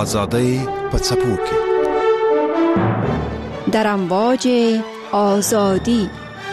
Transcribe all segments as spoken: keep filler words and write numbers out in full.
آزادی په څپو کې در امواج آزادی.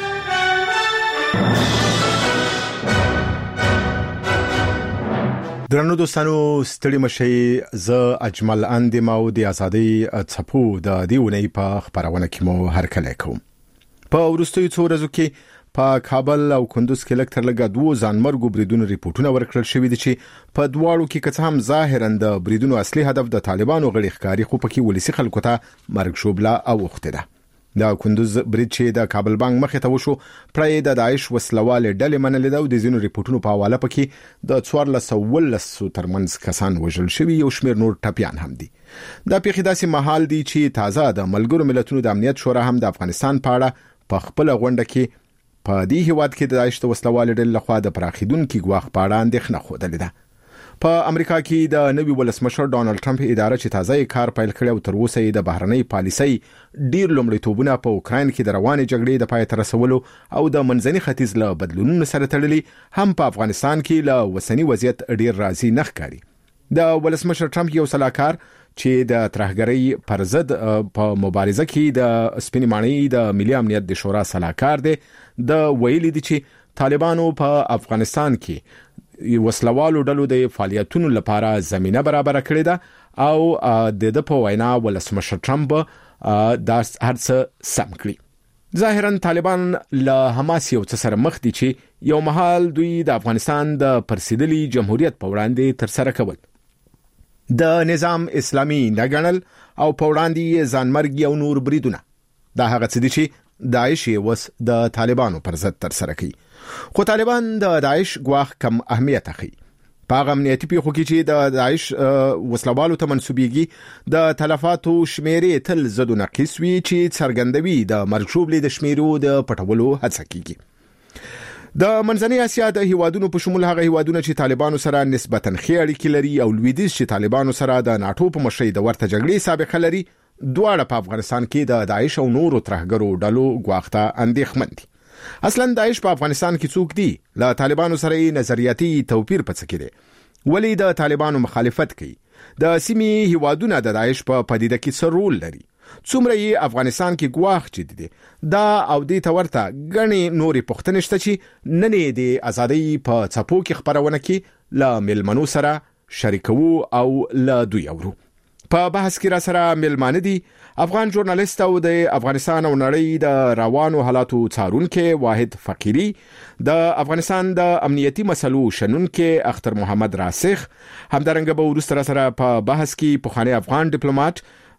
درنو دوستانو ستړي مشي ز اجمل اندیم او د آزادی څپو د دیونې په خبرونه کې مو هرکلی کوم. په ورستوي څو ورځو کې په کابل او کندوز کې لکتر لګا دوه ځانمرګو بریدونو ریپورتونه ورکړل شوې دي چې په دواړو کې که هم ظاهرا د بریدونو اصلي هدف د طالبانو غړي ښکاری خو پکې ولسی خلکو ته مرګ شوبله او وخت ده. د کندوز برید چې د کابل بانک مخې ته وشو پرې د داعش وسلواله ډلې منلې ده او د زینو ریپورتونو په حواله پکې د څوارلس سوه ولس ترمنځ کسان وژل شوي یو شمیر نور ټپيان هم دي. دا پیښې داسې محل دي چې تازه د ملګرو ملتونو د امنیت شورا هم د افغانستان په اړه په خپل غونډه کې په دې هیواد کې د داعش وسلواله ډلې لخوا د پراخیدونکو ګواښ په اړه اندېښنه خوده ده. په امریکا کې د نوي ولسمشر ډانلډ ټرمپ اداره چې تازه کار پیل کړی او تر اوسه د بهرنۍ پالیسۍ ډیر لومړیتوبونه په اوکراین کې د روانې جګړې د پای ته رسولو او د منځني ختیځ له بدلونونو سره تړلي هم په افغانستان کې له وسنی وضعیت ډیر راضي نه ښکاري. د ولسمشر ټرمپ یو سلاکار چې د ترهګرۍ پر ضد په مبارزه کې د سپینې ماڼۍ د ملي امنیت د شورا سلاکار دی د ویلي دي چې طالبانو په افغانستان کې وسلوالو ډلو د فعالیتونو لپاره زمينه برابر کړې ده او د د په وینا ولسمشر ټرمپ دا هرڅ سم کړی. ظاهرا طالبان له حماس یو څه سره مخ دي چې یو مهال دوی د افغانستان د پرسیدلي جمهوریت په وړاندې تر سره کول د نظام اسلامي نګڼل او په وړاندې ځانمرګ او نور بریدونه دا هغه څه دي چې داعش وس د طالبانو پر ضد تر سره کوي. خو طالبان د داعش ګواښ کم اهمیت اخلي. په امنیتي پیښو کې چې د داعش وسلوالو ته منسوبيږي د تلفاتو شمیرې تل زد او ناقص وي چې څرګندوي د مرګ شوبلې د شمیرو د پټولو هڅه کوي. د منځنۍ اسیا د هیوادونو په شمول هغه هیوادونه چې طالبانو سره نسبتاً ښې اړیکې لري او لویدیځ چې طالبانو سره د ناتو په مشرۍ د ورته جګړې سابقه لري دواړه په افغانستان کې د داعش او نورو ترهګرو ډلو ګواښته اندېښمن دي. اصلا داعش په افغانستان کې څوک دي؟ له طالبانو سره نظریاتي توپیر پڅ کې دي. ولی د طالبانو مخالفت کوي؟ د سیمې هیوادونه د داعش په پدیده کې څه رول لري؟ څومره یې افغانستان کې ګواښ چي دي؟ دا او دې تورته غني نوري پښتنې شته چې ننې د ازادۍ په څپو کې خبرونه کې لا ملمنو سره شریکو او لا دوی اورو. په بحث کې را سره ملمانه دي افغان ژورنالیست او د افغانستان او نړۍ د روانو حالاتو څارونکو واحد فقيري، د افغانستان د امنیتي مسلو شنونکو اختر محمد راسخ، همدارنګه به ورسره سره په بحث کې پخوانی افغان ډیپلوماټ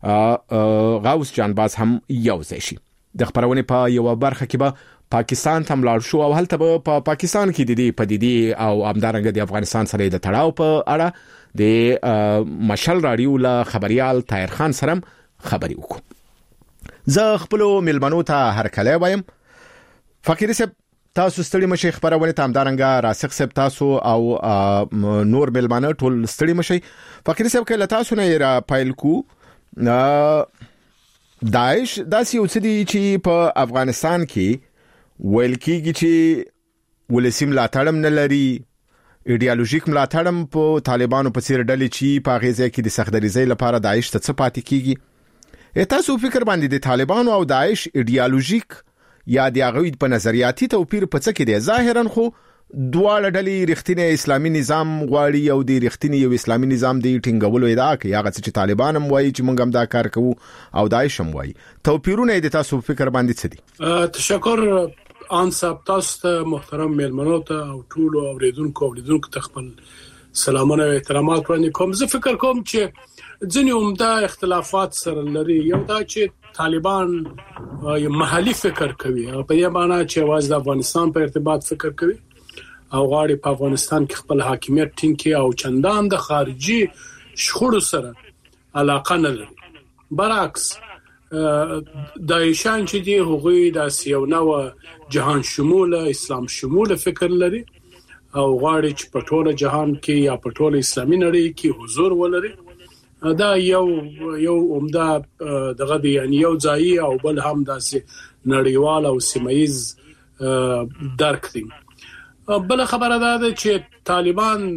غوث جانباز هم یو ځای شي. د خبرونه په یو برخه کې به پاکستان ته ملاړ شو او هلته په پا پاکستان کې د دې پدیدې او همدارنګه د افغانستان سره د تړاو په اړه د مشل رادیو له خبريال طاهر خان سره خبري وکړو. زه خپل ملمنو ته هرکلی وایم. فقيري صاحب تاسو ستړي مشي خبرونه ته همدارنګه راسخ صاحب تاسو او نور ملمنو ټول ستړي مشي. فقيري صاحب کله تاسو نه را پایل کو داعش داسې یو څه دي چې په افغانستان کې ویل کېږي چې ولسی ملاتړم نه لري، ایډیالوژیک ملاتړم په طالبانو په څیر ډلې چې په غیزه کې د سختدریزۍ لپاره داعش ته څه پاتې کیږي. تاسو فکر باندې د طالبانو او داعش ایډیالوژیک یا د هغوی په نظریاتي توپیر په څه کې دی؟ ظاهرا خو دواړه ډلې رښتینی اسلامي نظام غواړي او د رښتینی یو اسلامي نظام د ټینګولو ادعا کوي. هغه چې طالبان هم وایي چې موږ هم دا کار کوو او داعش هم وایي. توپیرونه د تاسو فکر باندې څه دي؟ تشکر ان صاحب، تاسو محترم مېلمنو ته او ټول اوریدونکو اوریدونکو ته خپل سلامونه او احترامات وړاندې کوم. زه فکر کوم چې ځینې عمده اختلافات سره لري. یو دا چې طالبان یو محلي فکر کوي او په دې معنی چې واز د افغانستان په ارتباط فکر کوي او غواړي په افغانستان کې خپل حاکمیت ټینګ کړي او چندان د خارجي شخړو سره علاقه نه لري. برعکس داعشان چې دی هغوی د یو نوع جهان شموله اسلام شموله فکر لري او غواړي چې په ټول جهان کې یا په ټول اسلامي نړۍ کې حضور ولري. دا یو یو عمده دغه دی، یعنی یو ځای او بل هم داسې نړیوال او سیمایز درک دی. بل خبره ده چې طالبان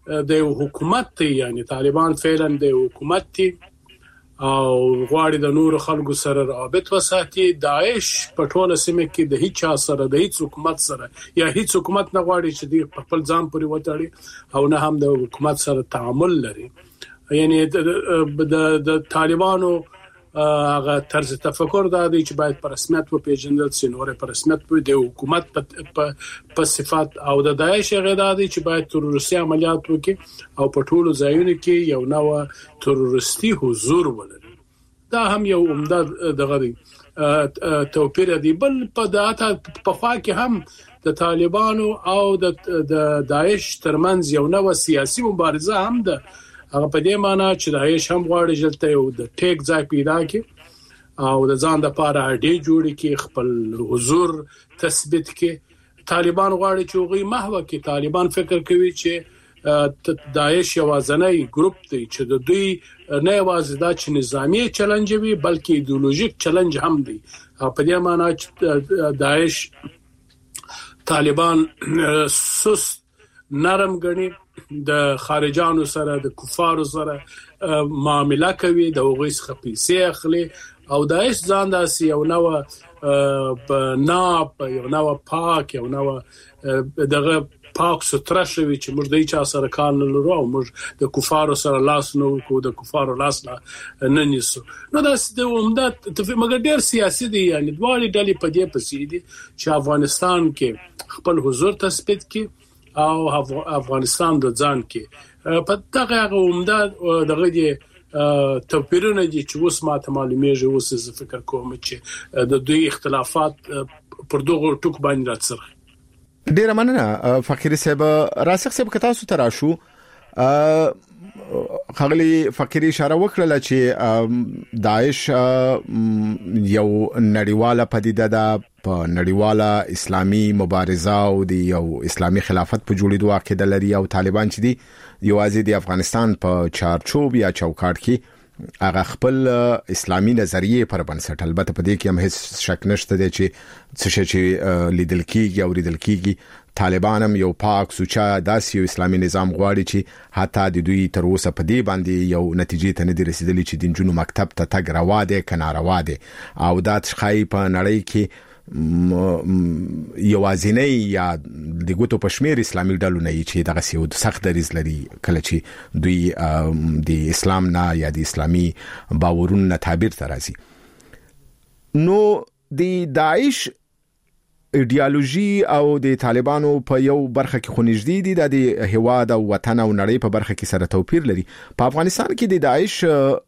د حکومت ته یعنی طالبان فعلا د حکومت ته او غواړي د نور خلکو سره رابط وساتي. داعش په ټوله سیمه کې د هیڅ چا سره د هیڅ حکومت سره یا هیڅ حکومت نه غواړي چې د خپل ځان پورې وتاړي او نه هم د حکومت سره تعامل لري. یعنی د د طالبانو هغه طرز تفکر دا دی چې باید پر رسمیت و پیژندل شي، نور پر رسمیت په د حکومت په صفات او د داعش غدا دی چې باید تروریستي عملیات وکړي او په ټولو ځایونو کې یو نوې تروریستي حضور ولري. دا هم یو عمده دغه دی توپیر دی. بل په داته په خوا کې هم د طالبانو او د داعش ترمنځ یو نوې سیاسي مبارزه هم ده. هغه په دې معنی چې داعش هم غواړي چې یو د ټیک ځای پیدا کړي او د ځان لپاره اډې جوړ کړي، خپل حضور تثبیت کړي. طالبان غواړي چې هغه محو کړي. طالبان فکر کوي چې داعش یوازنی ګروپ دی چې د دوی نه یوازې دا چې نظامی چیلنج وي بلکې ایدئولوژیک چیلنج هم دی. په دې معنی چې داعش طالبان سست نرم غني، د خارجانو سره د کفارو سره معامله کوي، د هغوی څخه پیسې اخلي او داعش ځان داسې یو نوې په ناپ یو نوې پاک یو نوې دغه پاک ستره شوی چې موږ د هیچا سره کار نه لرو او موږ د کفارو سره لاس نه وکړو، د کفارو لاس نه نیسو. نو دا د عمده مګر ډېر سیاسي دی، یعنی دواړه ډلې په دې پسې دي چې افغانستان کې خپل حضور تثبیت کړي او افغانستان د ځان کې په دغه عمده دغه دی توپیرونه دي چې اوس ماته معلومیږي. اوس زه فکر کوم چې د دوی اختلافات پر دغه ټکو باندې راڅرخي. ډیره مننه فقیری صاحب. راسخ صاحب که تاسو ته راشو، خغلی فقیری اشاره وکړه چې داعش یو نړیواله پدیده ده، په نړیواله اسلامي مبارزه او د یو اسلامي خلافت په جوړېدو عقیده لري او طالبان چې دي یوازې د افغانستان په چارچوب یا چوکاټ کې هغه خپل اسلامي نظریه پر بنسټ، البته په دې کې هم هیڅ شک نشته دی چې څه چې لیدل کیږي او لیدل کیږي طالبان هم یو پاک سوچا داسې یو اسلامي نظام غواړي چې حتی د دوی تر اوسه په دې باندې یو نتیجې ته نه دي رسیدلي چې د نجونو مکتب ته تګ روا دی که ناروا دی او دا ښایي په نړۍ کې یوازینی یا د ګوتو په شمیر اسلامي ډلو نه چې دغه سیو سخت دریز لري کله چې دوی د اسلام نه یا د اسلامي باورونو نه تعبیر ته راځي. نو د داعش ایدئولوژي او د طالبانو په یو برخه کې خونږدي دي، د هواد او وطن او نړۍ په برخه کې سره توپیر لري. په افغانستان کې د داعش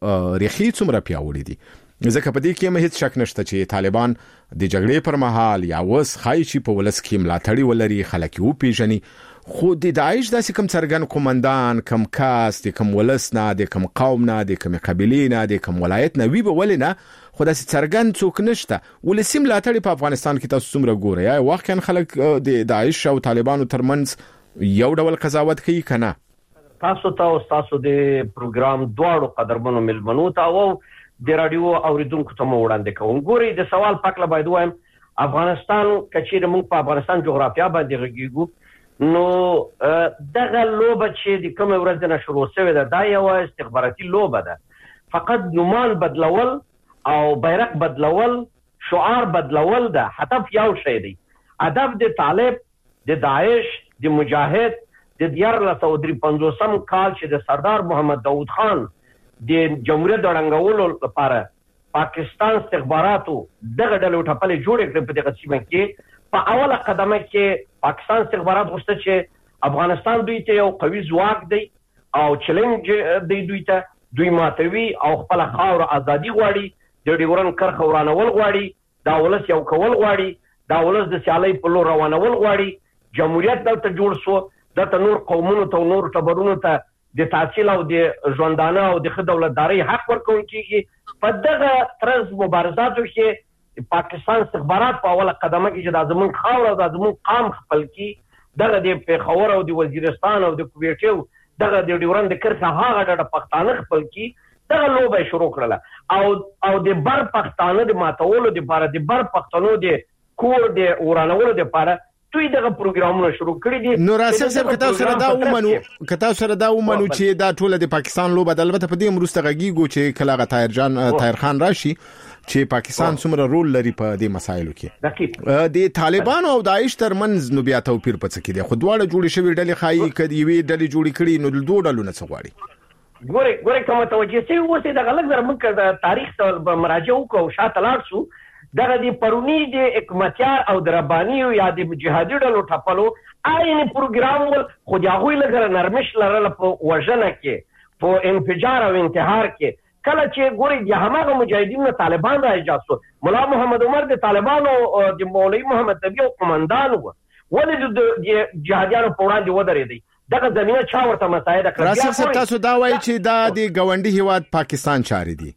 ریښې څومره پیاوړې دي؟ ځکه په دې کې هم هیڅ شک نشته چې طالبان د جګړې پر مهال یا وس خایشي په ولس کې ملاتړي ولري، خلک یې وپیژني. خو د داعش داسې کم څرګند قومندان، کم کاس، د کم ولس نه، د کم قوم نه، د کم قبیلې نه، د کم ولایت نه وی به ولې نه، خو داسې څرګند څوک نشته. ولسی ملاتړي په افغانستان کې تاسو څومره ګورئ؟ یا واقعا خلک د داعش او طالبانو ترمنځ یو ډول قضاوت کوي کنه؟ تاسو ته او تاسو د پروګرام دواړو قدرمنو ملمنو ته او د رادیو اوریدونکو ته مو وړاندې کوم. ګوري د سوال پکله باید وایم افغانستان کچېره موږ په افغانستان جغرافیا باندې غږیږو، نو دغه لوبه چې د کوم ورځ نه شروع شوې ده دا یو استخباراتي لوبه ده. فقط نومان بدلول او بیرق بدلول، شعار بدلول ده. هدف یو شی دی. هدف د طالب، د داعش، د مجاهد د دیارلس سوه درې پنځوسم کال چې د سردار محمد داود خان د جمهوریت د ړنګولو لپاره پاکستان استخباراتو دغه ډلې ټپلې جوړې کړې په دغه سیمه کې. په اوله قدمه کې پاکستان استخبارات غوښتل چې افغانستان دوی ته یو قوي ځواک دی او چیلنج دی دوی ته، دوی ماتوي او خپل خاور ازادي غواړي، د ډیورن کرښه ورانول غواړي، دا ولس یو کول غواړي، دا ولس د سیالۍ په لور روانول غواړي. جمهوریت دلته جوړ شو، دلته نور قومونو ته نور ټبرونو ته د تحصیل او د ژوندانه او د ښه دولتدارۍ حق ورکول کیږي. په دغه طرز مبارزاتو کې پاکستان استخبارات په اوله قدمه کې چې دا زموږ خاوره او دا زموږ قام خپل کی، دغه د پېښور او د وزیرستان او د کویټ او دغه د ډیورن د کرښه هغه ډډه پښتانه خپل کی، دغه لوبه شروع کړله او او د بر پښتانه د ماتولو لپاره، د بر پښتنو د کور د ورانولو لپاره دوی دغه پروګرامونه شروع کړی دي. نو راسخ صاحب کتاب سره دا ومنو کتاب سره دا ومنو چې دا ټول د پاکستان لوبه د البته په دې مرسته غږیږي چې کله طاهر جان طاهر خان راشي چې پاکستان څومره رول لري په دې مسایلو کې د طالبان او داعش ترمنځ نو بیا توپیر پڅ کې دي خو دواړه جوړې شوی ډلې خایي کدي وی ډلې جوړې کړي نو دوه ډلو نه څغواړي. ګوره ګوره کومه توجه سي اوسه د غلط زره موږ د تاریخ ته مراجعه وکړو شاته لاړ شو دغه دی پرونی د حکومتیار او دربانی یا د جهادي ډلو ټپلو آینه پروګرام ول خو هغه لګره نرمش لرله په وژنه کې په انفجار او انتحار کې کله چې ګوري د همغه مجاهدینو طالبان راځو مولا محمد عمر د طالبانو د مولوی محمد نبی او قومندان و ولې د جهادیانو په وړاندې ودرېدي دغه زمينه چا ورته مساعده کړې. راسخ صاحب تاسو دا وایي چې دا د ګاونډي هیواد پاکستان چاري دي.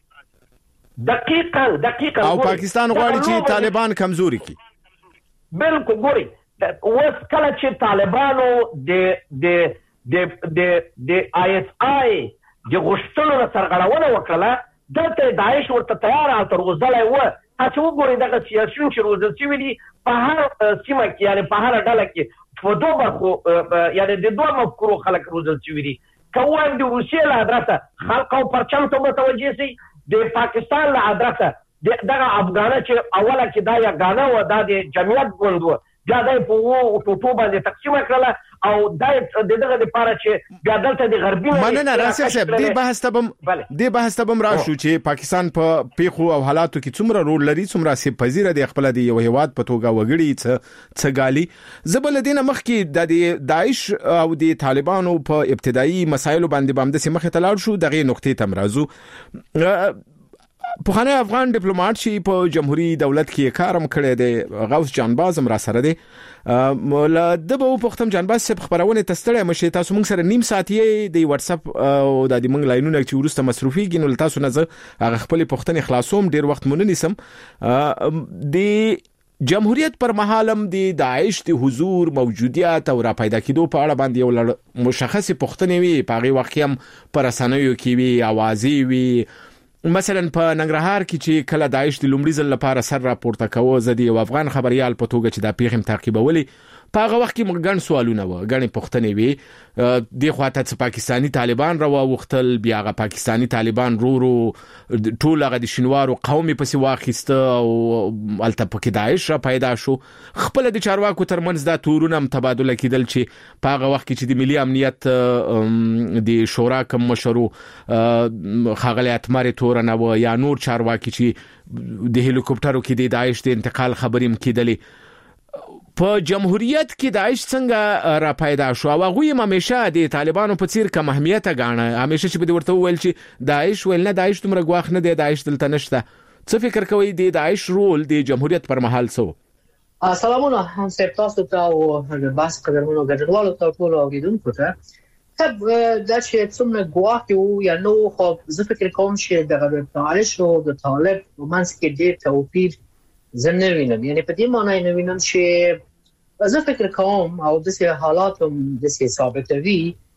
دقیقاً دقیقاً او پاکستان غواړي چې طالبان کمزوري کړي. بالکل ګوري اوس کله چې طالبانو د د د د د آی اس آی د غشتلو سرغړونه وکړه دلته داعش ورته تیار او ترغزلای و تاسو وګورئ دغه سیاسيون چې روزل شوی دي په هر سیمه کې یعنی په هر ډله کې په دوه برخو یعنی د دوه مفکورو خلک روزل شوی دي کوم د روسیې له ادرسه خلک او پرچم ته متوجه سي د پاکستان له ادرسه دغه افغانه چې اوله کې دا یا غانا و دا د جمعیت ګوند و بیا د په وو ټوټو باندې تقسیم کړل او د دغه لپاره چې بیا دلته د غربي مننه راسخ صاحب دې بحث ته بم دې بحث ته بم راشو چې پاکستان په پیخو او حالاتو کې څومره رول لري څومره سي پذیره د خپل د یو هیواد په توګه وګړي څه څګالي زبل دینه مخکې د داعش او د طالبانو په ابتدایي مسایلو باندې بم د سیمه ختلار شو دغه نقطې تمرازو په خانه افغان ډیپلوماټ چې په جمهوریت دولت کې کارم کړی دی غوث جانباز هم را سره دی مولا دبو پختم جانباز په خبرونه تستړی مشه تاسو موږ سره نیم ساعت یې د واتس اپ او د دې موږ لاینونه چې ورسته مصرفي ګینول تاسو نه هغه خپل پختنې خلاصوم ډیر وخت مونږ نیسم د جمهوریت پر مهالم د داعش د حضور موجودیت او را پیدا کېدو په اړه باندې یو مشخص پختنې وی په هغه وخت هم پر اسانیو کې وی اوازې وی مثلا په ننګرهار کې چې کله داعش د لومړي ځل لپاره سر راپورته کوو زدي او افغان خبريال په توګه چې دا پیغام تعقیبولي په هغه وخت کې موږ ګڼ سوالونه و ګڼ پوښتنې وي د خواته چې پاکستانی طالبان را وختل بیا هغه پاکستانی طالبان رو رو ټول هغه د شینوارو قومي په سیوا خسته او الته پکې داعش را پیدا شو خپل د چارواکو ترمنځ دا تورونه تبادله کیدل چې په هغه وخت کې چې د ملي امنیت د شورا کوم مشرو خاغلی اتمر تورنه و یا نور چارواکي چې د هلیکوپټرو کې د داعش د انتقال خبرې مکیدلې په جمهوریت کې داعش څنګه را پیدا شو او هغه همیشه د طالبانو په څیر کوم اهمیت غاڼه همیشه چې به ورته ویل چې داعش ول نه داعش تمره غواخ نه دی داعش دلته نشته څه فکر کوي د داعش رول د جمهوریت پر مهال سو سلامونه هم سپتاسو ته او بس قدرمنو ګډوالو ته ټول اوریدونکو ته تب دا چې څومره غواخ یو یا نو خو زه فکر کوم چې د داعش او د طالب ومنځ کې ډېر توپیر زه نه وینم یعنی په دې معنی نه وینم چې زه فکر کوم او د سه حالات هم د سه ثابتوي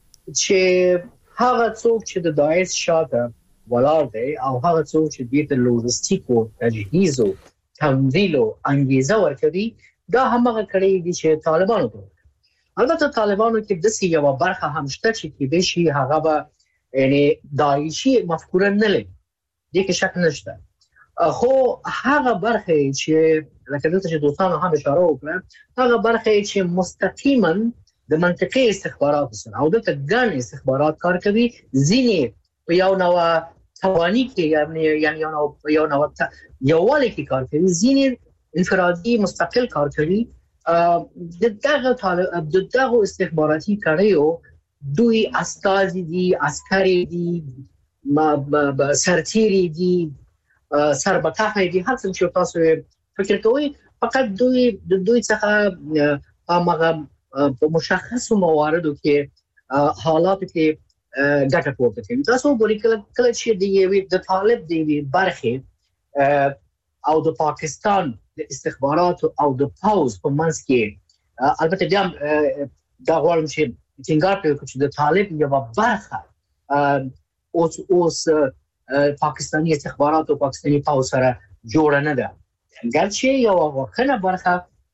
چې هغه څوک چې د داعش شاته ولاړ دی او هغه څوک چې د لوجستیکو تجهیز او تمویل او انګیزه ورکوي دا همغه کړي دي چې طالبانو کوي البته طالبانو کې د سه یو برخه هم شته چې کې د شي هغه به یعنی داعشي مفکوره نه لري دې کې شک نشته خو هغه برخه چې لکه دلته چې دوستانو هم اشاره وکړه هغه برخه چې مستقیما د منطقي استخبارات سره او د ګڼ استخبارات کار کوي ځینې په یو نوع توانی کې یعنی یعنی یو نوع یو نوع یووالی کې کار کوي ځینې انفرادي مستقل کار کوي د دغه طالب د دغه استخباراتي کړیو دوی استازي دي عسکري دي ما سرتيري دي سربټه دي هر څه چې تاسو فکر کوئ فقط دوی د دوی څخه هغه په مشخصو مواردو کې حالات کې ګټه پورته کوي تاسو ګورئ کله کله چې دی د طالب دی برخه او د پاکستان د استخبارات او د پاوز په منځ کې البته بیا دا غواړم چې څنګه په چې د طالب یو برخه اوس اوس پاکستانی استخبارات او پاکستانی پاوز سره جوړ نه ده ګرچې یو وخت برخه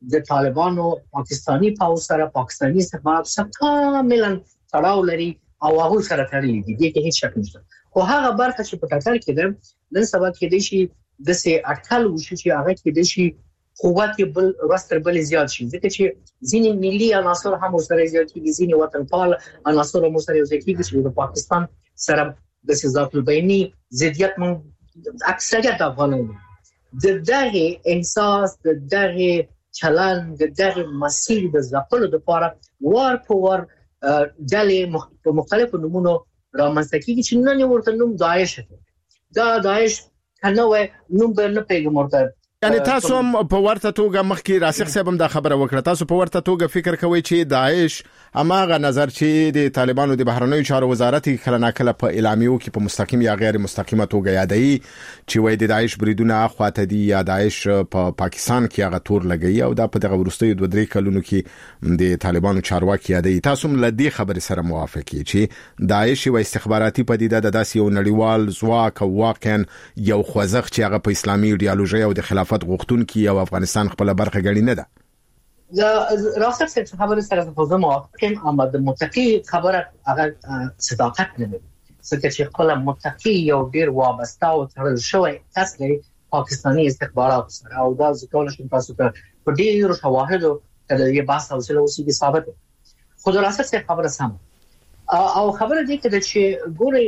د طالبانو پاکستاني پاوز سره پاکستاني استخبارات سره کاملا تړاو لري او هغه سره تړلي دي دغه هیڅ شک نشته. خو هغه برخه چې په ټاکل کې ده نن سبا کې د شي د سي اټکل وشي چې هغه کې د شي قوت بل راستر بل زیات شي ځکه چې ځینې ملي عناصر هم سره زیات دي ځینې وطنپال عناصر هم سره زیات دي چې د پاکستان سره د سیاست البینی ضدیت من اکثریت افغانان د دغه احساس د دغه چلن د دغه مسیر د ځپلو لپاره وار په وار ډلې په مختلفو نمونو رامنځته کیږي چې نن ورته نوم داعش دی. دا داعش کنه و نوم به نه پیګم ورته یعنی تاسو هم په ورته توګه مخکې راسخ صاحب هم دا خبره وکړه تاسو په ورته توګه فکر کوئ چې داعش اماغه نظر چې د طالبانو د بهرنیو چارو وزارت کله ناکله په اعلامیو کې په مستقیم یا غیر مستقیمه توګه یادایي چې وای د داعش بریدونه خواته دي یا داعش په پاکستان کې هغه تور لګي او دا په دغه ورستیو دوه درې کلونو کې د طالبانو چارواکي یادایي. تاسو هم لدی خبره سره موافق یې چې داعش او استخباراتي پدیده د داسې یو نړیوال ځواک او واقعا یو خوځښت چې هغه په اسلامي ایدئولوژي او د خلافت غوښتونکي او افغانستان خپل برخه ګڼي نه ده. دا راستر څه خبره سره په ځما موافقم اما د متقی خبره هغه صداقت نه لري ځکه چې خپل متقی یو ډیر وابسته او تړل شوی کس دی پاکستاني استخبارات سره او دا ځکه چې تاسو ته په ډیرو شواهدو د یو بحث او سلو سي ثابت خو د راستر څه خبره سم او خبره دي چې ګوري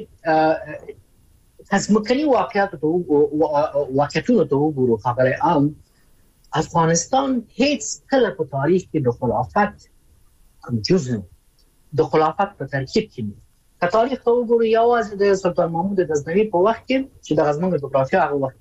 تاسمکني واقعیت ته واقعیتونه ته وګورو خبره عام افغانستان هیڅ کله په تاریخ کې د خلافت کوم جزء د خلافت په ترکیب کې په تاریخ ته وګورو یوازې د سلطان محمود غزنوي په وخت کې چې د غزنوي جغرافیه هغه وخت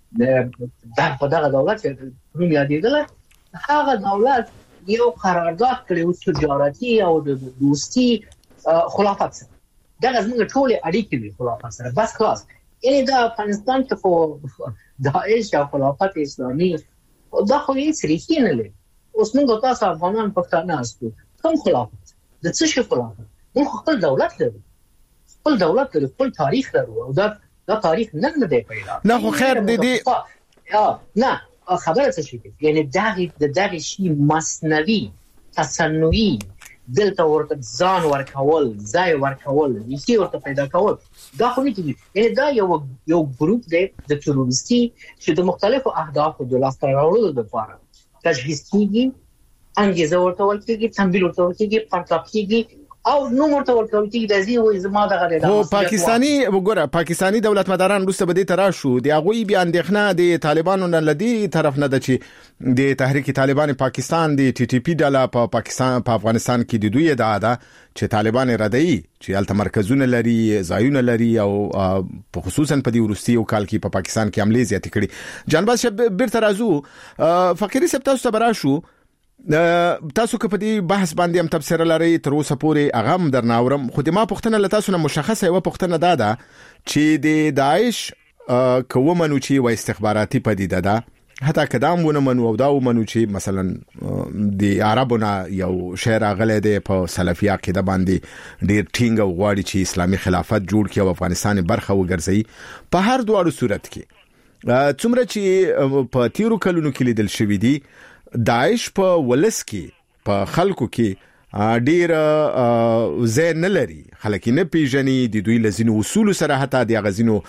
کې د په دغه دولت نوم یادېدل هغه دولت یو قرارداد کړی و تجارتي او د دوستي خلافت سره د غزنوي ټول اړیکې دي خلافت سره بس خلاص یعنی د افغانستان کې خو داعش او خلافت اسلامي دا خو یې سریخي نه لري. اوس موږ تاسو افغانان پښتانه اسو کوم خلافت د څه شي خلافت موږ خپل دولت لرو خپل دولت لرو خپل تاریخ لرو او دا دا تاریخ نه نه دی پیدا نه خو خیر د دې یا نه خبره څه شي یعنی دغه د دغه شی مصنوي تصنعي دلته ورته ځان ورکول ځای ورکول یې ورته پیدا کول دا خو نه کیږي یعنی دا یو یو ګروپ دی د تروریستي چې د مختلفو اهدافو د لاسته راوړلو لپاره تجهیز کیږي انګیزه ورته ورکیږي تمویل ورته ورکیږي پرتاب کیږي او نو ورته ورکیږي د زی وې زما دغه د او پاکستانی وګوره پاکستانی دولت مداران روسته بده تر شو دی هغه بیا اندېښنه د طالبانو نه لدی طرف نه د چې د تحریک طالبان پاکستان د ټي ټي پی ډله په پاکستان په افغانستان کې د دوی ادعا ده چې طالبان ردی چې الته مرکزونه لري ځایونه لري او په خصوصا په دې ورستي او کال کې په پاکستان کې عملي زیات کړي جانباز شب بیرته راځو فقيري سپ تاسو ته براشو تاسو که په دې بحث باندې هم تفسیر لري تر اوسه پورې اغم درناورم خو د ما پښتنه له تاسو نه مشخصه یو پښتنه داده چې د داعش کومنو چې و استخباراتي پدیده ده حتی کدام ونه منو او دا ومنو چې مثلا د عربونه یو شعر غلې ده په سلفي عقیده باندې ډیر ټینګ او غواړي چې اسلامي خلافت جوړ کړي او افغانستان برخه وګرځي په هر دوه صورت کې څومره چې په تیرو کلونو کې لیدل شوې دي داعش په ولس کې په خلکو کې ډیر زین نه لري خلک نه پیژني د دوی لزینو اصول سره حتی د غزینو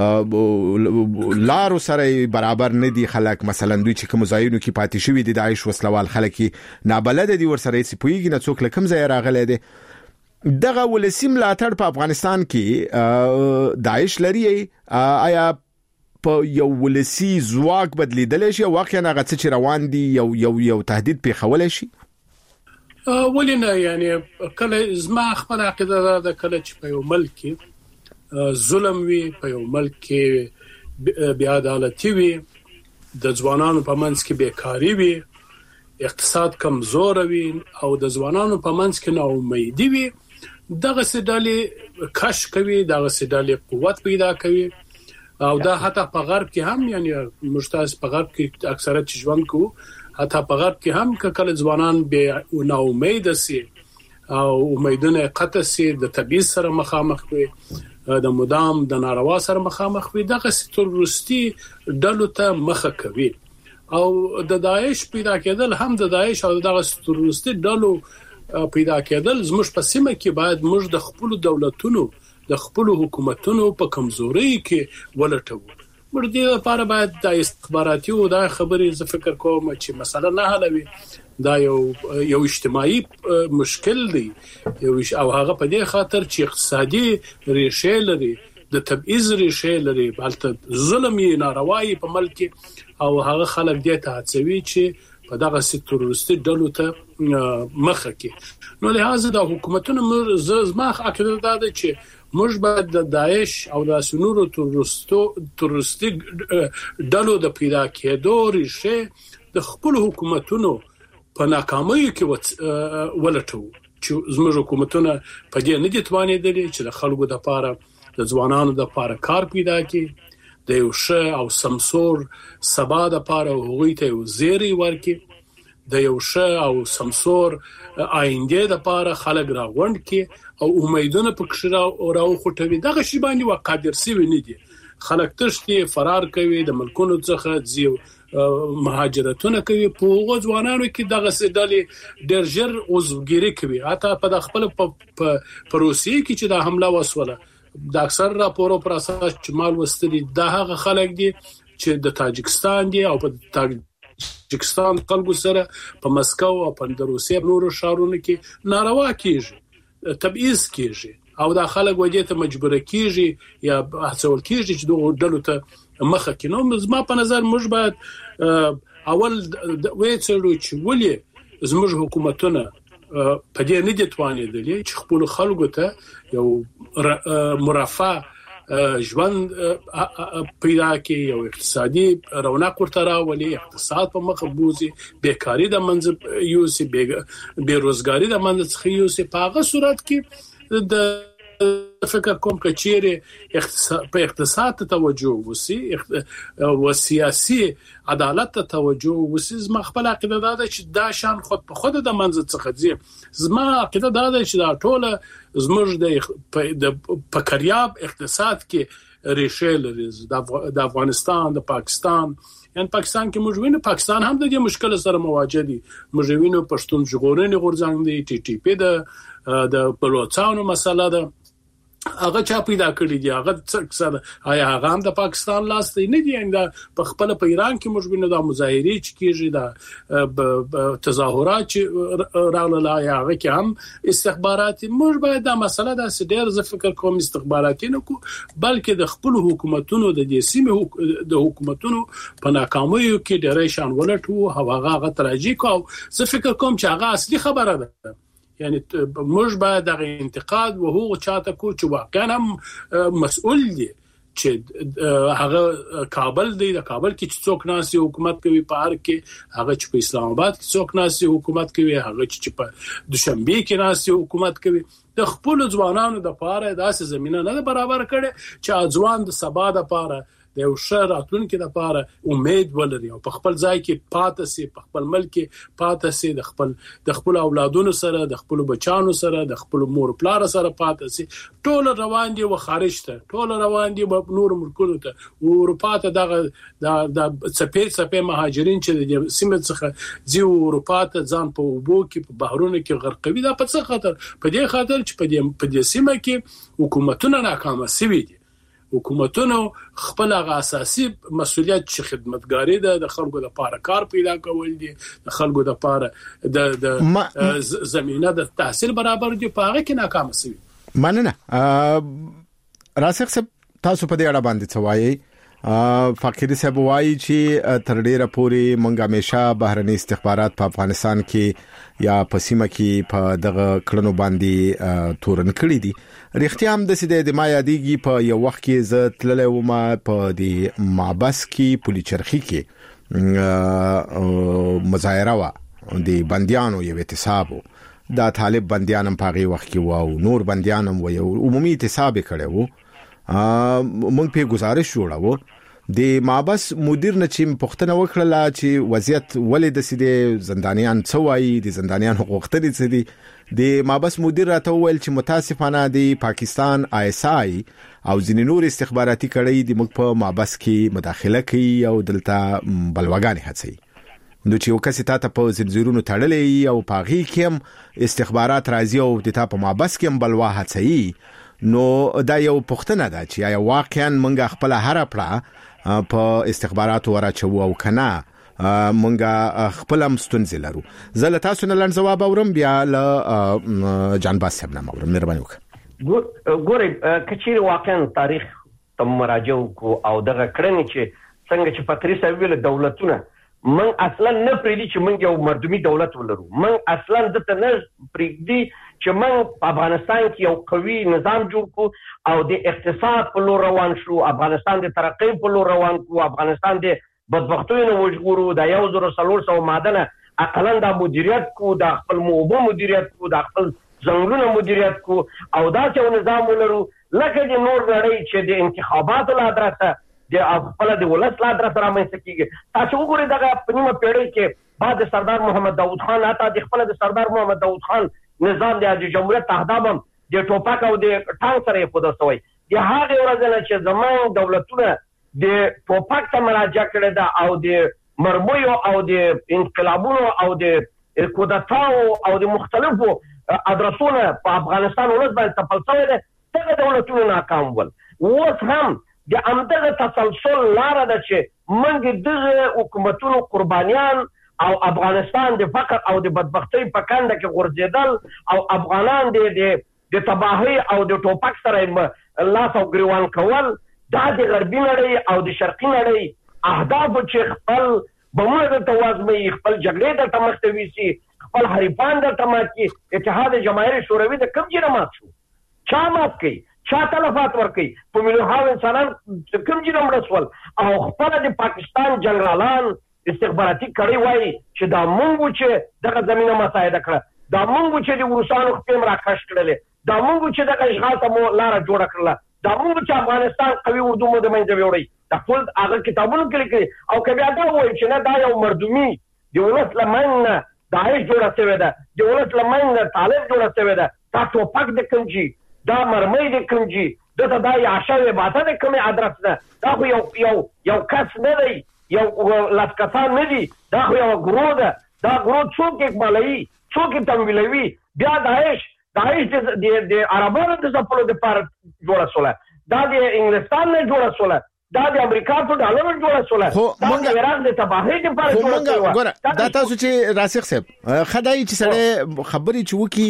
لارو سره برابر نه دي خلک مثلا دوی چې کوم ځایونو کې پاتې شوی دي داعش وسلوال خلک نابلد دي ور سره سپویږي نه څوک لکم ځای راغلی دي دغه ولسی ملاتړ په افغانستان کې داعش لري آیا په یو ولسی ځواک بدلیدل شي واقعا هغه څه روان دي یو یو یو تهدید په خول شي ولینه یعنی کله زما خپل عقیده ده کله چې په یو ملک کې ظلم وي په یو ملک کې بیا عدالت وي د ځوانانو په منځ کې بیکاری وي اقتصاد کمزور وي او د ځوانانو په منځ کې ناامیدي وي دغه سدالي کش کوي دغه سدالي قوت پیدا کوي او دا حتی په غرب کې هم یعنی مشتاز په غرب کې اکثریت ژوند کو حتی په غرب کې هم کله ځوانان به نا امید سي او امیدونه قطع سي د تبعیض سره مخامخ وي د مدام د ناروا سره مخامخ وي دغه تروریستي ډلو ته مخه کوي او د داعش پیدا کېدل هم د داعش او دغه تروریستي ډلو پیدا کېدل زموږ په سیمه کې باید موږ د خپل دولتونو د خپل حکومتونو په کمزوري کې ولټو. موږ دې لپاره باید د استخباراتي او د خبرې ز فکر کوم چې مسله نه حلوي. دا یو یو اجتماعي مشکل دی یو او هغه په دې خاطر چې اقتصادي ریښې لري د تبعیض ریښې لري بلته ظلم یې ناروایی په ملک او هغه خلک دې ته هڅوي چې په دغه تروریستي ډلو ته مخه کې. نو لهدا د حکومتونو زما عقیده ده چې موږ باید د داعش او د سنورو تروریستو تروریستي ډلو د پیدا کېدو ریښې د خپل حکومتونو په ناکامۍ کې ولټو چې زموږ حکومتونه په دې نه دي توانېدلي چې د خلکو د لپاره د ځوانانو د لپاره کار پیدا کړي د یو ښه او سمسور سبا د لپاره هغوی ته یو زیری ورکړي د یو ښه او سمسور آینده د لپاره خلک راغونډ کړي او امیدونه پکښ راو خوټوي. دغه شی باندې وقادر سوي نه دي. خلک تشتي فرار کوي د ملکونو څخه ځي مهاجرتونه کوي. په هغو ځوانانو کې دغه سدلې ډېر ژر عضوګيري کوي. حتی په خپل په روسیې کې چې د حمله وسوله د اکثر راپورو پر اساس چې مال وستري د هغه خلک دي چې د تاجکستان دي او په تاجکستان خلکو سره په مسکو او په روسیې نورو ښارونو کې ناروا کیږي تبعیض کیږي او د خلک وجې ته مجبور کیږي یا هڅول کیږي چې دغه ډلو ته مخه کې. نو زما په نظر موږ باید اول وېڅړو چې ولې زموږ حکومتونه په دې نه دي توانېدلي چې خپل خلکو ته یو مرفه ژوند پیدا کړي یو اقتصادي رونق ورته راولي اقتصاد په مخ بوزي بیکاری د منځ یوسي بیروزګاری د منځ څخه یوسي. په هغه صورت کې د فکر کوم کچېره اقتصاد په اقتصاد ته توجه وسی او سیاسي عدالت ته توجه وسی. زما خپل عقیده ده چې دا شان خود په خود د منځ څخه ځي. زما عقیده ده چې دا ټوله زموږ د فقریاب اقتصاد کې ریښې لري. د افغانستان د پاکستان یعنی پاکستان کې موږ وینو پاکستان هم د دې مشکل سره مواجه دي. موږ وینو پښتون ژغورنې غورځنګ دی ټي ټي پی د د بلوچستان مسله ده هغه چا پیدا کړی دی هغه څه آیا هغه هم د پاکستان لاس دی نه دی. دا په خپل په ایران کې موږ وینو د مظاهرې چې کیږي د تظاهرات چې راغله آیا هغه کې هم استخباراتي. موږ باید دا مسله د ډېر ز فکر کوم استخباراتي نه کو بلکې د خپل حکومتونو د دې سیمه د حکومتونو په ناکامیو کې ډېر شان ولټو هغه هغه تراژیک او ز فکر کوم چې هغه اصلي خبره ده. یعنی موږ باید د انتقاد او هغه چاته کو چې واقعا هم مسؤل دي چې هغه کابل دی د کابل کې چې څوک ناسي حکومت کوي په هر کې هغه چې په اسلام آباد کې څوک ناسي حکومت کوي هغه چې په دوشنبه کې ناسي حکومت کوي. د خپل ځوانانو د پاره داسې زمينه نه برابر کړي چې ځوان د سبا د پاره د یو ښه راتلونکي لپاره امید ولري او په خپل ځای کې پاتې سي په خپل ملک کې پاتې سي د خپل د خپل اولادونو سره د خپل بچانو سره د خپل مور پلار سره پاتې سي. ټول روان دي و خارج ته ټول روان دي په نور ملکونو ته او اروپا ته دغه د سپېڅ سپې مهاجرین چې د سیمه څخه ځي اروپا ته ځان په وبو کې په بحرونو کې غرقوي. دا په څه خاطر په دې خاطر چې په دې په دې سیمه کې حکومتونه ناکامه شوي دي. حکومتونو خپل هغه اساسي مسؤلیت چې خدمتګاری ده د خلکو لپاره کار پیدا کول دي د خلکو لپاره د د زمينه د تحصیل برابر دي په هغه کې ناکام شي. مننه راسخ صاحب تاسو په دې اړه باندې څه وایي؟ فقیری صاحب وایي چې تر ډیره پورې مونږ همیشه بهرني استخبارات په افغانستان کې یا په سیمه کې په دغه کړنو باندې تورن کړی دي. رښتیا هم د سیده د ما یادېږي په یو وخت کې زه تللی وم په د مابس کې پولیچرخي کې مظاهره وه د بندیانو یو اعتصاب دا طالب بندیان هم په هغې وخت کې وه او نور بندیان هم وه یو عمومي اعتصاب یې کړی و. مونږ پې ګزارش جوړه و د مابس مدیر نه چې پښتنه وکړه چې وضعیت ولې د سیده زندانیان څوای د زندانیان حقوق ته دي د مابس مدیر راته ویل چې متاسفانه د پاکستان آی اس آی او ځینې نور استخباراتي کړي د موږ په مابس کې مداخله کوي او دلته بلوغانې هڅي نو چې وکړي تاسو په زنجیرونو تړلې او پاغي کې استخبارات راځي او د تاسو په مابس کې بلوا هڅي نو دا یو پښتنه ده چې یا واقعا منګه خپل هر پړه په استخباراتو وراچو او کنه منګه خپل مستنزل لرو زله تاسو نه لن جواب اورم بیا ل جان باسم نه اورم مهرباني وکړه ګورې کچیر واقعا تاریخ تم مراجعو کو او دغه کړنی چې څنګه چې پاتریس ویل دولتونه من اصلا نه پریدي چې من یو مردمي دولت ولرو من اصلا د ته نه پریدي چې من په افغانستان کې یو قوي نظام جوړ کو او د اقتصاد په لور روان شو افغانستان د ترقۍ په لور روان کو افغانستان د بدبختیو وژغورو د یو زر څلور سوه مادنه اقلن د مدیریت کو د خپل موبو مدیریت کو د خپل ځنګلونو مدیریت کو او دا چې نظام ولرو لکه د نور لړۍ چې د انتخاباتو لا درته د خپل د ولس لا درته رامنځته کیږي تاسو وګورئ دغه په نیمه پیړۍ کې بعد سردار محمد داود خان اته د خپل د سردار محمد داود خان نظام د جمهوریت تهدام د ټوپک او د ټانک سره په دسوي د هغه ورځ چې زمون دولتونه د ټوپک ته مراجعه کړې ده او د مرمویو او د انقلابونو او د کودتاو او د مختلفو ادرسونه په افغانستان ولس باندې تپلسوي ده دغه دولتونه ناکام ول اوس هم د امدغه تسلسل لاره ده چې منګ دغه حکومتونو قربانیان او افغانستان د فقر او د بدبختی په کنده کې غورځیدل او افغانان د د تباہی او د ټوپک سره لاس او ګریوان کول دا د غربي نړۍ او د شرقي نړۍ اهداف چې خپل بمونه د توازمي خپل جګړې د تمختوي سي خپل حریفان د تماکي اتحاد جماهیر شوروي د کم جره مات شو چا مات کوي چا تلفات ورکي په مليون انسانان کم جره مړسول او خپل د پاکستان جنرالان استخباراتي کړي وای چې دا مونږ چې دغه زمينه مساعده کړه دا مونږ چې د ورسانو خپل راکښ کړل دا مونږ چې د اشغال ته مو لار جوړ کړل دا مونږ چې افغانستان قوي اردو مو د منځ ویوړي دا ټول هغه کتابونه کلیکي او کبي دا وایي چې نه دا یو مردمي د ولس لمن داعش جوړه شوی ده د ولس لمن طالب جوړه شوی ده دا ټوپک د کمجي دا مرمۍ د کمجي دته دا یاشاوي باته د کومه ادرس ده دا خو یو یو یو کس نه دی یو لاسکسان نه دي دا خو یو ګرو ده دا ګرو څوک اقبالوي څوک تمویلوي بیا داعش داعش د د عربانو د ځپلو د پاره جوړه شوله دا د انګلستان نه جوړه شوله دا د امریکا په ډالر جوړه شوله دا د عراق د تباہی د پاره جوړه شوله دا تاسو چې راسخ صاحب خدای چې سره خبري چوکي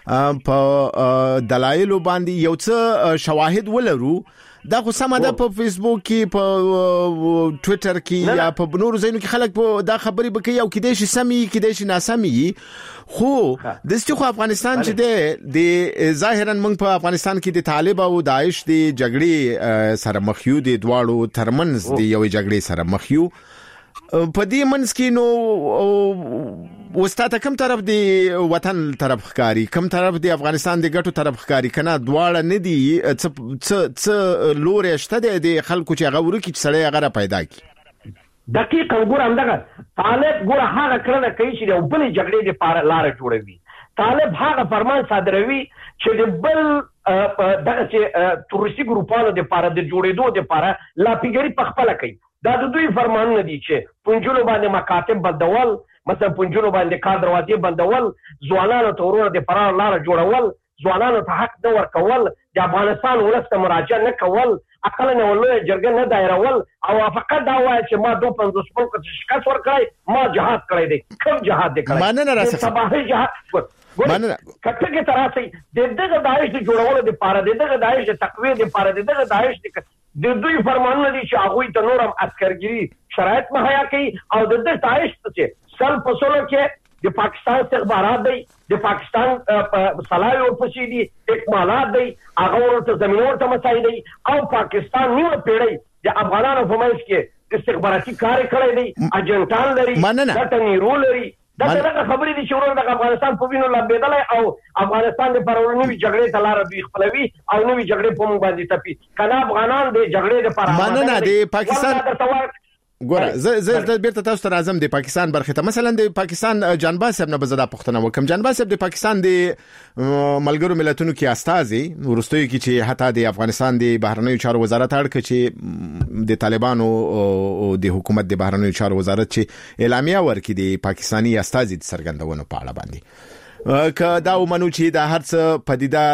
په دلایل باندې یو څه شواهد ولرو دا خو سم ده په فیسبوک کې په ټوئیټر کې یا په نورو ځایونو کې خلک په دا خبري بکي او کېدې شي سمي کېدې شي ناسمي خو د ستو خو افغانستان چې د ظاهرا موږ په افغانستان کې د طالب او داعش د جګړې سره مخیو د دواړو ترمنځ د یو جګړې سره مخیو په دې منځ کې نو وستاته کوم طرف دی وطن طرف ښکاری کوم طرف دی افغانستان دی ګټو طرف ښکاری کنه دواړه نه دی څه څه لوري شته دی خلکو چې هغه ورکی چې سړی هغه پیدا کی دقیقاً ګور همدغه طالب ګور هغه کړنه کوي چې یو بل جګړې د پاره لار جوړوي طالب هغه فرمان صادروي چې د بل دغه چې تورسي ګروپانو د پاره د جوړېدو د پاره لا پیګری پخپل کوي دا د دوی فرمان نه دي چې پنځولو باندې مکاتب بدول مثلا پنځولو باندې کار دروازې بندول ځوانانو تورونه د فرار لار جوړول ځوانانو ته حق نه ورکول د افغانستان ولست مراجعه نه کول اقل نه ولې جرګه نه دایرول او فقط دا وایي چې ما دوه پنځوس پلکو ته شکایت ورکړی ما جهاد کړی دی کوم جهاد دی کړی مانه راځي تباہی جهاد مانه کته کې تراسي د دغه داعش د جوړولو د پاره د دغه داعش د تقویه د پاره د دغه داعش د دوی فرمانونه دي چې هغه ته نورم عسکرګری شرایط مهیا کوي او د دغه داعش څخه سل پسولو کې د پاکستان استخبارات دی د پاکستان سلاوی ورپسې دي اکمالات دی هغه ورته زمینه ورته مسایي دی او پاکستان نیمه پیړۍ د افغانانو په منځ کې استخباراتي کار کړی دی اجنټان لري ګټه نیرو لري دا څنګه خبرې دي چې ورور د افغانستان په وینو لبېدلای او افغانستان د پرونی جګړې ته لار دی خپلوي او نوې جګړې په مونږ باندې تپي کله افغانان د جګړې د پر مننه د پاکستان ګوره زه زه بیرته تاسو ته راځم د پاکستان برخه ته مثلا د پاکستان جانباز صاحب نه بزدا پښتنه وکم جانباز صاحب د پاکستان د ملګرو ملتونو کې استازي ورستوي کې چې حتی د افغانستان د بهرنیو چارو وزارت اړه چې د طالبانو او د حکومت د بهرنیو چارو وزارت چې اعلامیه ورکړي د پاکستانی استازي د سرګندونو په اړه باندې که دا ومنو چې د هرڅ پدیده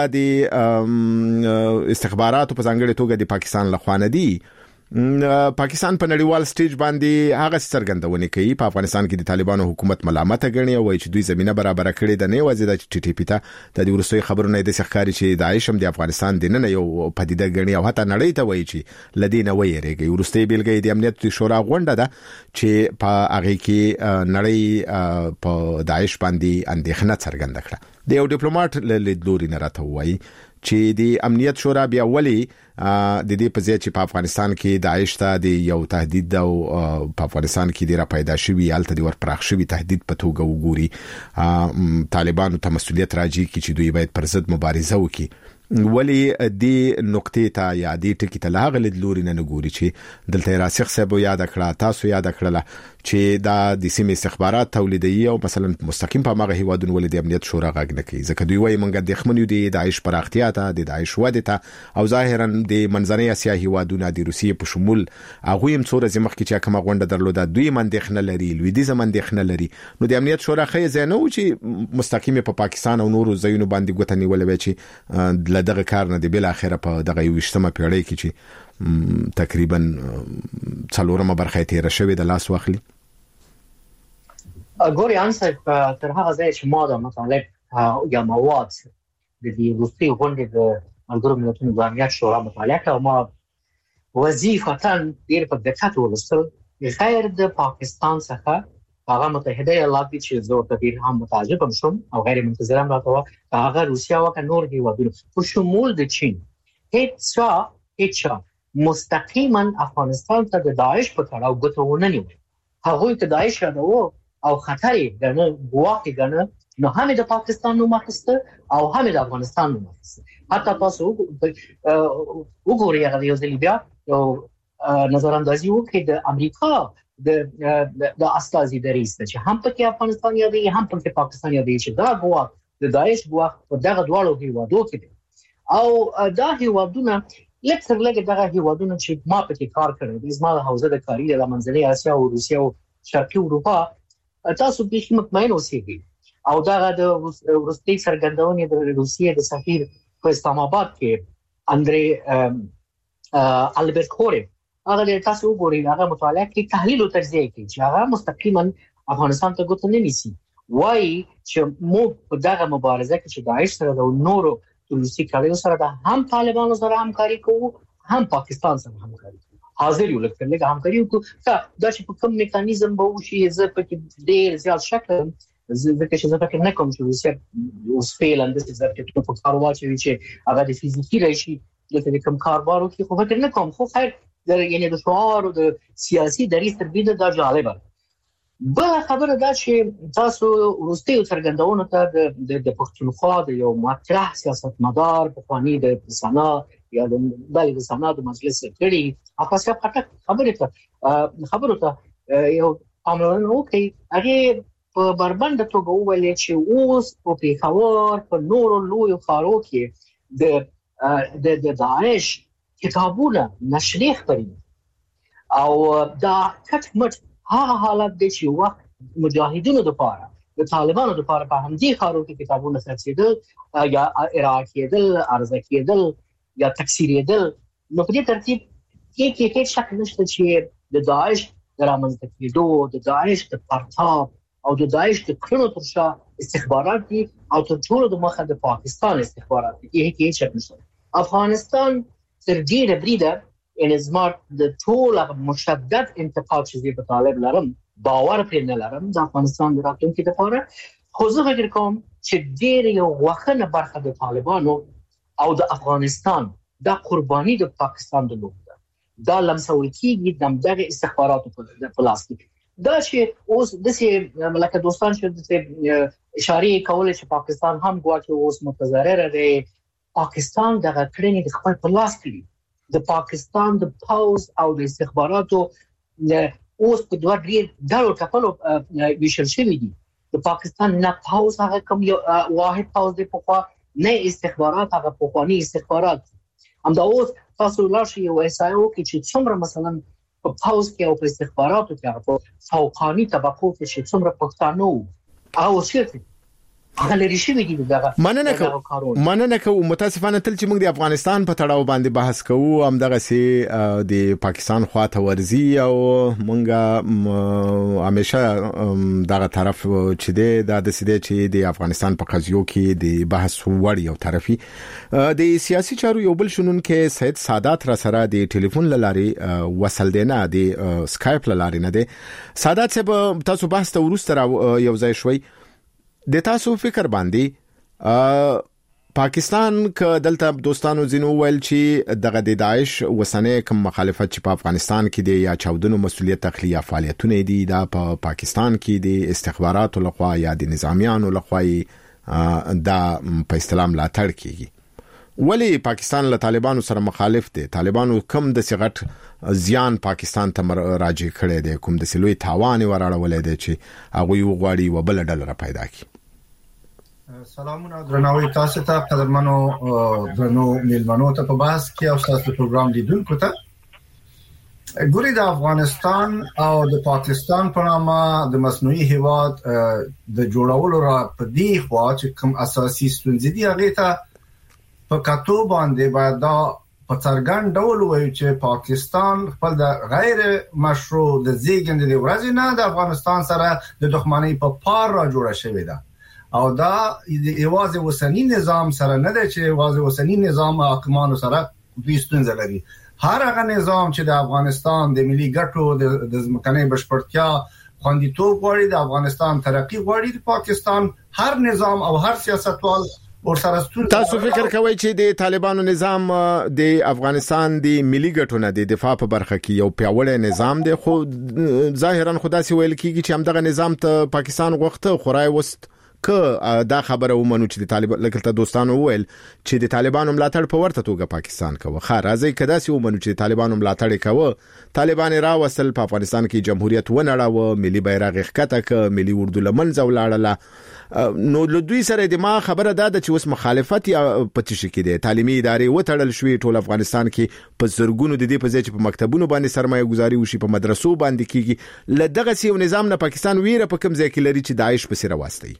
د استخباراتو په ځانګړي توګه د پاکستان لخوا نه دي پاکستان په نړیوال سټیج باندې هغه څرګندونه کوي په افغانستان کې د طالبانو حکومت ملامت غني او چې دوی زمينه برابر کړې ده نه وځي د ټي ټي پی ته د ورسوي خبرونه د ښکاری چې داعش هم د افغانستان د نه یو پدیده غني او حتی نړۍ ته وایي چې لدینه وایریږي ورسته بیلګې د امنیت شورا غونډه ده چې په هغه کې نړۍ په داعش باندې اندېښنه څرګنده کړه د یو ډیپلوماټ له لیدلوري نه راته وایي چې د امنیت شورا بیا ولی د دې په ځای چې په افغانستان کې داعش ته د یو تهدید او په افغانستان کې د را پیدا شوی الته د ور پراخ شوی تهدید په توګه وګوري طالبانو ته مسؤلیت راځي چې دوی باید پر ضد مبارزه وکړي ولی د نقطې ته یا د ټکی ته لاغل لوري نه ګوري چې دلته راسخ صاحب یاد کړه تاسو یاد کړله چې دا د سیمې استخبارات تولیدي او مثلا مستقیم په مغه هیوادونو ولې د امنیت شورا غږ نه کوي ځکه دوی وايي مونږ د خمنیو د داعش پراختیا ته د داعش وده ته او ظاهرا د منځنۍ اسیا هیوادونو د روسیې په شمول هغه هم څوره زمخ کې چې کومه غونډه درلوده دوی مندخنه لري لویدیزه مندخنه لري نو د امنیت شورا خې زنه و چې مستقیم په پاکستان او نورو ځایونو باندې ګوتنی ولې چې دغه کار نه دی بل اخره په دغه یوشتمه پیړۍ کې چې تقریبا څلورمه برخه تیر شوی د لاس واخلي ګوري انسر تر هغه ځای چې ما د مطالب یا مواد د دې روسي غونډې د ملګرو ملتونو د امنیت شورا مطالعه کوي ما وظیفه ډیر په دقت ولوستل غیر د پاکستان څخه هغه متحده ایالات چې زه ورته ډیر هم متعجب شوم او غیر منتظره هم راته هغه روسیا او نور هیوادونه په شمول د چین هیڅ هیڅ مستقیما افغانستان ته د داعش په تړاو غوښتنه نیول هغه ته داعش راو او خطر یې نه ګواکې ګنه نو هم د پاکستان نو مخسته او هم د افغانستان نو مخسته حتی تاسو وګورئ هغه یو ځل بیا یو نظر اندازي وکړي د امریکا د د استازي دریسته چې هم پکې افغانستان یادي هم پکې پاکستان یادي چې دا ګواک د داعش ګواک په دغه دواړو هیوادو کې او دا هیوادونه لکه څنګه دغه هیوادونه چې ما پکې کار کړی د زما حوزه د کاری د منځنۍ اسیا او روسیا او شرقي اروپا تاسو به مطمئن اوسئ او دغه د روسي سرګندونې د روسیې د سفیر په اسلام آباد کې اندري البرت کوري هغه تاسو وګورئ هغه مطالعه کې تحلیل او تجزیه کوي چې هغه مستقیما افغانستان ته ګوت نه نیسي وایي چې مو په دغه مبارزه کې چې داعش سره د نورو روسي کړیو سره د هم طالبانو سره همکاري کوو هم پاکستان سره همکاري کوو حاضر یو لکه لږه همکاري وکړو دا چې په کوم میکانیزم به وشي زه پکې ډېر زیات شک لرم ځکه چې زه فکر نه کوم چې روسیا اوس فعلا د څه چې په کار واچوي چې هغه د فزیکی راشي د کوم کاروبارو کې خو فکر نه کوم خو خیر در یعنی د شعار او د سیاسي دریس تربیده دا جالبه بل خبره دا چې تاسو روسي څرګندونه ته د د پښتونخوا د یو مطرح سیاستمدار په خواني د سنا یا د بل د سنا د مجلس کړي تاسو په خبره ته خبره ته یو امرونه وکي هغه په بربند توګه وویل چې اوس په پیښور په نورو لوی خارو کې د د د داعش کتابونه نشریه خپري او دا کټ مټ هغه حالت دی چې وخت مجاهدینو د پاره د طالبانو د پاره په همدې خارو کې کتابونه خرڅېدل یا عراق کېدل ارزه کېدل یا تکثیر کېدل نو په دې ترتیب کې کې کې شک نشته چې د داعش درامنځته کېدو د داعش د پرتاب او د داعش د کړنو تر شا استخبارات دي او تر ټولو د مخه د پاکستان استخبارات دي کې کې شک نشته افغانستان تر ډیره بریده ان زمار د ټول مشدد انتقاد چې په طالب لرم باور پر نه لرم د افغانستان د راتلونکي لپاره خو زه فکر کوم چې ډیر یو وخت برخه د طالبانو او د افغانستان د قرباني د پاکستان د لوګ دا لمسول کیږي د دغه استخباراتو په لاس کې دا چې اوس د سي ملکه دوستان چې د اشاره کولې چې پاکستان هم ګواکې اوس متضرر دی پاکستان دغه کړنې د خپل په لاس کې د پاکستان د پاوز او د استخباراتو اوس په دوه ډېر ډول کپلو ویشل شوی دي د پاکستان نه پاوز هغه کوم یو واحد پاوز دی په خوا نه استخبارات هغه په خواني استخبارات هم دا اوس تاسو لاشي یو اسایو کې چې څومره مثلا په پاوز کې او په استخباراتو کې په فوقاني طبقو کې چې څومره پښتانه او شرکت هغه لري شوی دي دغه مننه کوم مننه کوم متاسفانه تل چې موږ د افغانستان په تړاو باندې بحث کوو هم دغه سي د پاکستان خواته ورزي او موږ همیشه دغه طرف چې دی د سیده چې د افغانستان په قضیو کې د بحث وړ یو طرفي د سیاسي چارو یو بل شنن کې سید سادات را سره د ټلیفون لاري وصل دی نه د سکایپ لاري نه دی سادات صاحب تاسو بحث ته ورسته یو ځای شوي د تاسو فکر باندې پاکستان ک دلته دوستانو زینو ویل چې دغه د داعش وسنه کوم مخالفت چې په افغانستان کې دی یا چاودنو مسولیت تخلیه فعالیتونه دي دا په پا پاکستان کې دی استخباراتو لخوا یا د نظامیانو لخوا دا په اسلام لا تړ کیږي ولی پاکستان له طالبانو سره مخالف دی طالبانو کوم د سیغټ زیان پاکستان ته راځي کړي دی کوم د سلوي تاوان وراړولې دی چې هغه یو غواړي وبل ډول را پیدا کی سلامونه درناوي تاسو ته قدرمنو درنو میلمنو ته په بحث کې او تاسو پروګرام لیدونکو ته ګوري د افغانستان او د پاکستان په نامه د مصنوعي هیواد د جوړولو را په دی خوا چې کوم اساسي ستونزې دي هغه ته په کاتو باندې باید دا په څرګند ډول وایي چې پاکستان خپل د غیر مشروع د زیږند د ورځې نه د افغانستان سره د دښمنۍ په پار را جوړه شوې ده او دا یوازې وسنی نظام سره نه دی چې یوازې وسنی نظام حاکمانو سره بیستونځ لري هر هغه نظام چې د افغانستان د ملي ګټو د ځمکنۍ بشپړتیا خوندیتوب غواړي د افغانستان ترقی غواړي د پاکستان هر نظام او هر سیاستوال تاسو فکر کوئ چې د طالبانو نظام د افغانستان د ملي ګټو نه د دفاع په برخه کې یو پیاوړی نظام دی خو ظاهرا خدا سي ویل کیږي چې همدغه نظام ته پاکستان غوښته خورای وست که دا خبره ومنو چې د طالبان لکه دوستانو ویل چې د طالبانو ملاتړ په ورته توګه پاکستان کوي خا راځي کدا سي ومنو چې طالبانو ملاتړ کوي طالبان را وصل په افغانستان کې جمهوریت ونړاوه ملي بیرغ ښکته ک ملي اردو لمنځ ولاړله نو له دوی سره د ما خبره ده چې اوس مخالفت یا پټی شي کېده تعلیمي ادارې وټړل شوې ټول افغانستان کې په زرګونو د دې په ځای چې په مکتبونو باندې سرمایه گزاري وشي په مدرسو باندې کېږي لدغه سی نظام نه پاکستان ویره په کوم ځای کې لري چې داعش په سره واسطي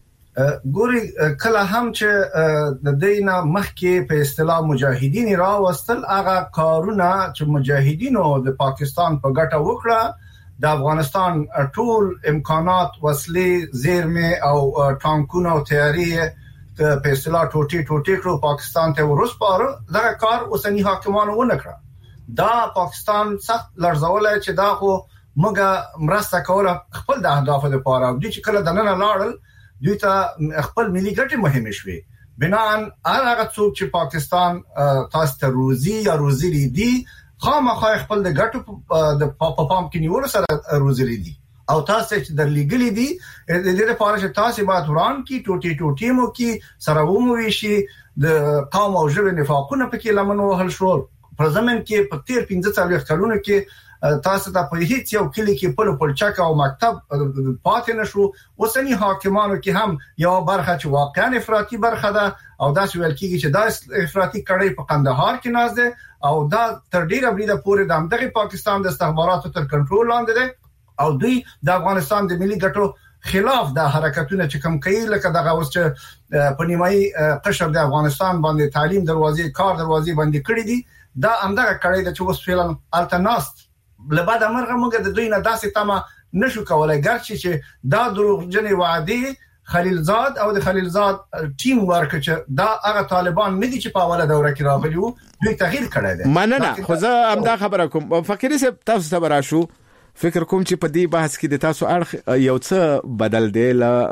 ګوري کله هم چې د دینه مخکې په اصطلاح مجاهدین را وستل هغه کارونه چې مجاهدینو د پاکستان په ګټه وکړه د افغانستان ټول امکانات وسلې زیرمه او ټانکونه او تیاری په اصطلاح ټوټي ټوټي کړو پاکستان ته ورسپاره دا کار اوسنی حاکمانو ونه کړ دا پاکستان سخت لړزول چې دا خو موږ مرسته کوله خپل د اهداف لپاره د چې کله د نن لاړل دوی ته خپل ملي ګټې مهمه شوي بنان هغه څوک چې پاکستان تاسو ته روزي یا روزي لري خامخا خپل د ګټو د پاپام کې نیول سره روزي لري او تاسو چې د لیګلی دي د دې لپاره چې تاسو باید وران کی ټوټي ټوټي مو کې سره وموي شي د قوم او ژبه نفاقونه پکې لمنو هل شو پر زمين کې په تیر پنځه څلوېښت کلونو کې تاسو ته په هیڅ یو کلی کې په پلچک او مکتب پاتې نشو وسنی حاکمانو کې هم یو برخه چې واقعا افراطي برخه ده او دا چې ویل کېږي چې دا افراطي کړي په قندهار کې ناز ده او دا تر ډیره بریده پورې د دغه پاکستان د استخباراتو تر کنټرول لاندې ده او دوی د افغانستان د ملي ګټو خلاف د حرکتونو چې کوم کوي لکه دغه اوس چې په نیمایي قشر د افغانستان باندې تعلیم دروازې کار دروازې باندې کړې دي دا همدغه کړي د چې اوس فعلا التناست لبعد امرغه موږ د دوی نه داسې تمه نشو کولای ګرچې چې دا دروغجن وعده خلیلزاد او د خلیلزاد ټیم ورک چې دا هغه طالبان نه دي چې په اوله دوره کې راغلي وو دوی تغییر کړی دی مننه خو زه هم دا خبره کوم فکرې سه تاسو ته براشو فکر کوم چې په دې بحث کې د تاسو اړه یو څه بدل دی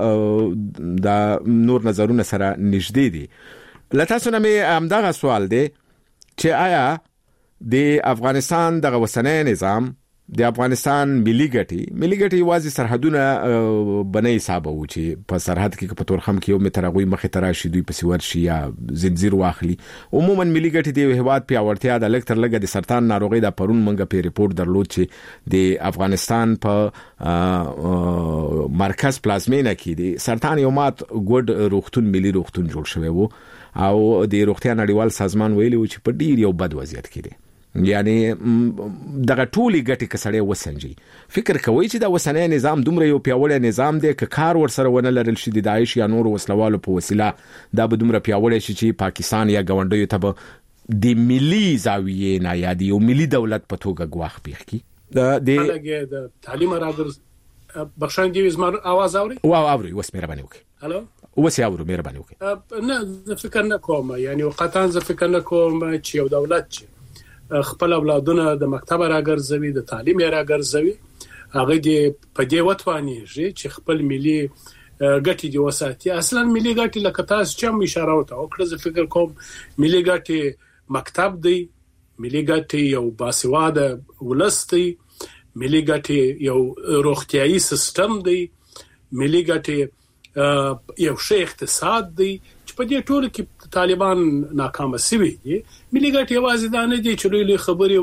ل دا نور نظرونه سره نږدې دي لته تاسو نه مې هم دا سوال دی چې آیا د افغانستان دغه وسنۍ نظام د افغانستان ملي ګټي ملي ګټي واځي سرحدونه بنې حساب و چې په سرحد کې په تورخم کې یو مترغوي مخه تراشي دوی په سیور شي یا زنجیر واخلي عموما ملي ګټي د هیواد په اورتیا د لکتر لګه د سرطان ناروغي د پرون منګه په ریپورت درلود چې د افغانستان په مرکز پلازمینه کې د سرطان یو مات ګډ روغتون ملي روغتون جوړ شوی وو او د روغتیا نړیوال سازمان ویلي و چې په ډیر یو بد وضعیت کې دی یعنی دغه ټولي ګټي کسړې وسنجي فکر کوي چې دا وسنۍ نظام دومره یو پیاوړی نظام دی که کار ورسره ونه لرل شي د داعش یا نور وسلوالو په وسیله دا به دومره پیاوړی شي چې پاکستان یا ګاونډیو ته به د ملي زاویې نه یا د یو ملي دولت په توګه ګواښ پیښ کی د د تعلیم راګر بخښن دی زما आवाज اوري واو اوري وس مهرباني وکړئ الو وس اوري مهرباني وکړئ نه فکر نه کوم یعنی وقتا زه فکر نه کوم چې یو دولت چې خپل اولادونه د مکتب راګرځوي د تعلیم راګرځوي هغه دې په دې وتوانیږي چې خپل ملي ګټي دی وساتي اصلا ملي ګټي لکه تاسو چې اشاره وکړه زه فکر کوم ملي ګټي مکتب دی ملي ګټي یو باسواده ولستي ملي ګټي یو روغتيایي سیستم دی ملي ګټي یو ښه اقتصاد دی چې په دې ټولو کې طالبان ناکام شوي دي ملي ګټي یوازې دا نه دي چې لوی خبرې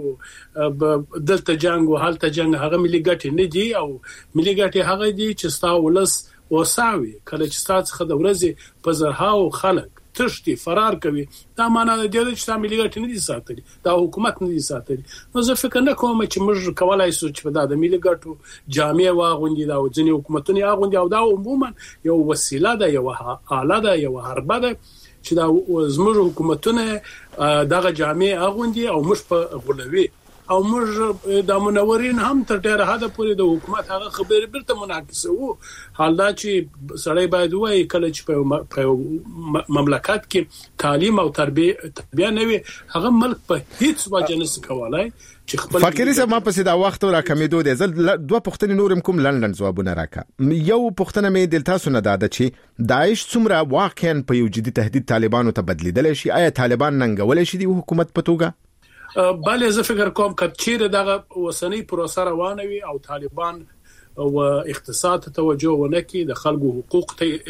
وکړي دلته جنگ او هلته جنگ هغه ملي ګټي نه دي او ملي ګټي هغه دي چې ستا ولس وساوي کله چې تاسو خد ورځي په زرهاو خلک تشتي فرار کوي دا معنا د دې چې ملي ګټي نه دي ساتلي دا حکومت نه دي ساتلي نو زه فکر نه کوم چې موږ کولای شو چې دا د ملي ګټو جامع واغوندي دا ځنې حکومتونه واغوندي او دا عموما یو وسیله ده یو آله ده یو حربه ده چې دا زموږ حکومتونه دغه جامع واغوندي او موږ په غلوي او موږ د منورین هم تر ډیره حد پورې د حکومت هغه خبرې برته مناقصه وو حال دا چې سړی باید وایي کله چې په مملکت کې تعلیم او تربیه تربیه نه وي هغه ملک په هیڅ وجه نشي کولای چې خپل فکرې سم په سیده وخت را کمیدو د زل دوه پښتني نورم کوم لندن ځوابونه راکا یو پښتنه مې دلته سونه داده چې داعش څومره واقعا په یو جدي تهدید طالبانو ته بدلیدل شي آیا طالبان ننګول شي د حکومت په توګه بله زه فکر کوم کچېره دغه وسنۍ پروسه روانه وي او طالبان او اقتصاد ته توجه ونکي د خلکو حقوق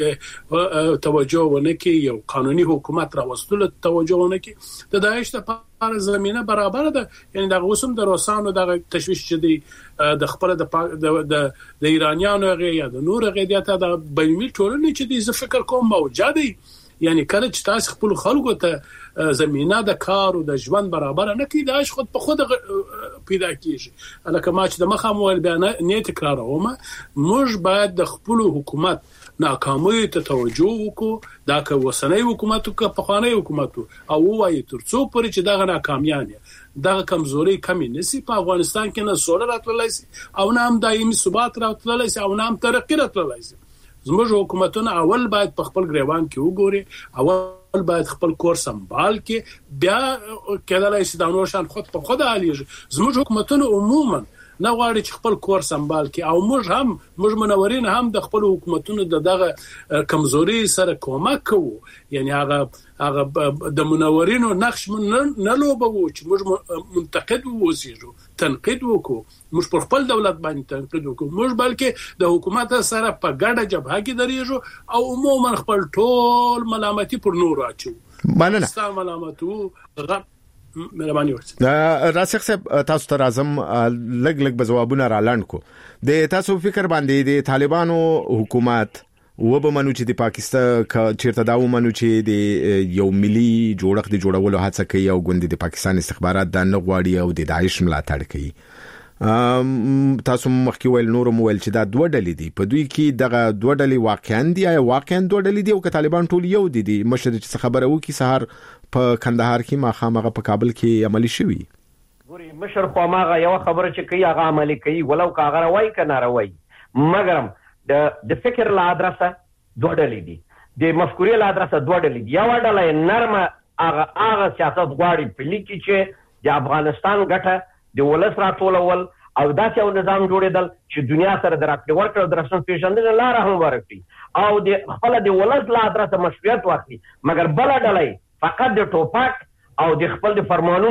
ته توجه ونکي یو قانوني حکومت راوستلو ته توجه ونکي د داعش لپاره زمينه برابر ده یعنی دغه وسم د روسانو دغه تشويش چې دی د خپل د د ایرانیانو غي یا د نور غیدیته د بینمي ټولنې چې دی زه فکر کوم موجوده یعنی کله چې تاسو خپل خلکو ته زمينه د کار او د ژوند برابر نه کړي داش خود په خود پیدا کیږي الکه ما چې د مخامول بیان نه تکراروم موږ باید د خپل حکومت ناکامۍ ته توجه وکړو دا که وسنۍ حکومت او که پخوانی حکومت او وایي ترڅو پرې چې دغه ناکامیانه دغه کمزوري کمی نسی په افغانستان کې نه سوله راتللی سي او نه هم دایمي ثبات راتللی سي او نه هم ترقی راتللی سي زموږ حکومتونه اول باید په خپل ګریوان کې وګوري اول باید خپل کور سمبال کې بیا کېدلای شي دا نور شان خود په خود عالیږي زموږ حکومتونه عموما نه غواړي چې خپل کور سمبال کې او موږ هم موږ منورین هم د خپل حکومتونو دغه کمزوري سره کومک کوو یعنی هغه هغه د منورینو نقش نه لوبو چې موږ منتقد ووسیږو تنقید وکړو موږ پر خپل دولت باندې تنقید وکړو موږ بلکې د حکومت سره په ګډه جبهه کې درېږو او عموما خپل ټول ملامتي پر نور اچو مننه ستاسو ملامتو مهرباني وکړئ راسخ صاحب تاسو ته راځم لګ لګ بجوابونه را لاند کو د تاسو فکر باندې د طالبانو حکومت و به منو چې د پاکستان چیرته دا و منو چې د یو ملي جوړښت د جوړولو هڅه کوي او ګوند د پاکستان استخبارات د نه غواړي او د داعش ملاتړ کوي تاسو مخکې ویل نور مو ویل چې دا دوه ډلې دي په دوی کې دغه دوه ډلې واقعا دي یا واقعا دوه ډلې دي او که طالبان ټول یو دي دي مشر چې خبره وکي سحر په کندهار کې ما خامغه په کابل کې عملی شوی ګوري مشر خو ماغه یو خبره چې کوي هغه عملی کوي ولو کاغه راوي کنه راوي مګرم د د فکر لا ادرسه دوه ډلې دي د مفکورې لا ادرسه دوه ډلې دي یو ډله نرمه هغه هغه سیاست غواړي په لیکي چې د افغانستان ګټه د ولس راټولول او داسې یو نظام جوړېدل چې دنیا سره د راکړې ورکړې د رسم پیژندنې لاره هم ورکړي او د خپل د ولس لا ادرسه مشروعیت واخلي مګر بل ډله فقط د ټوپک او د خپل د فرمانونو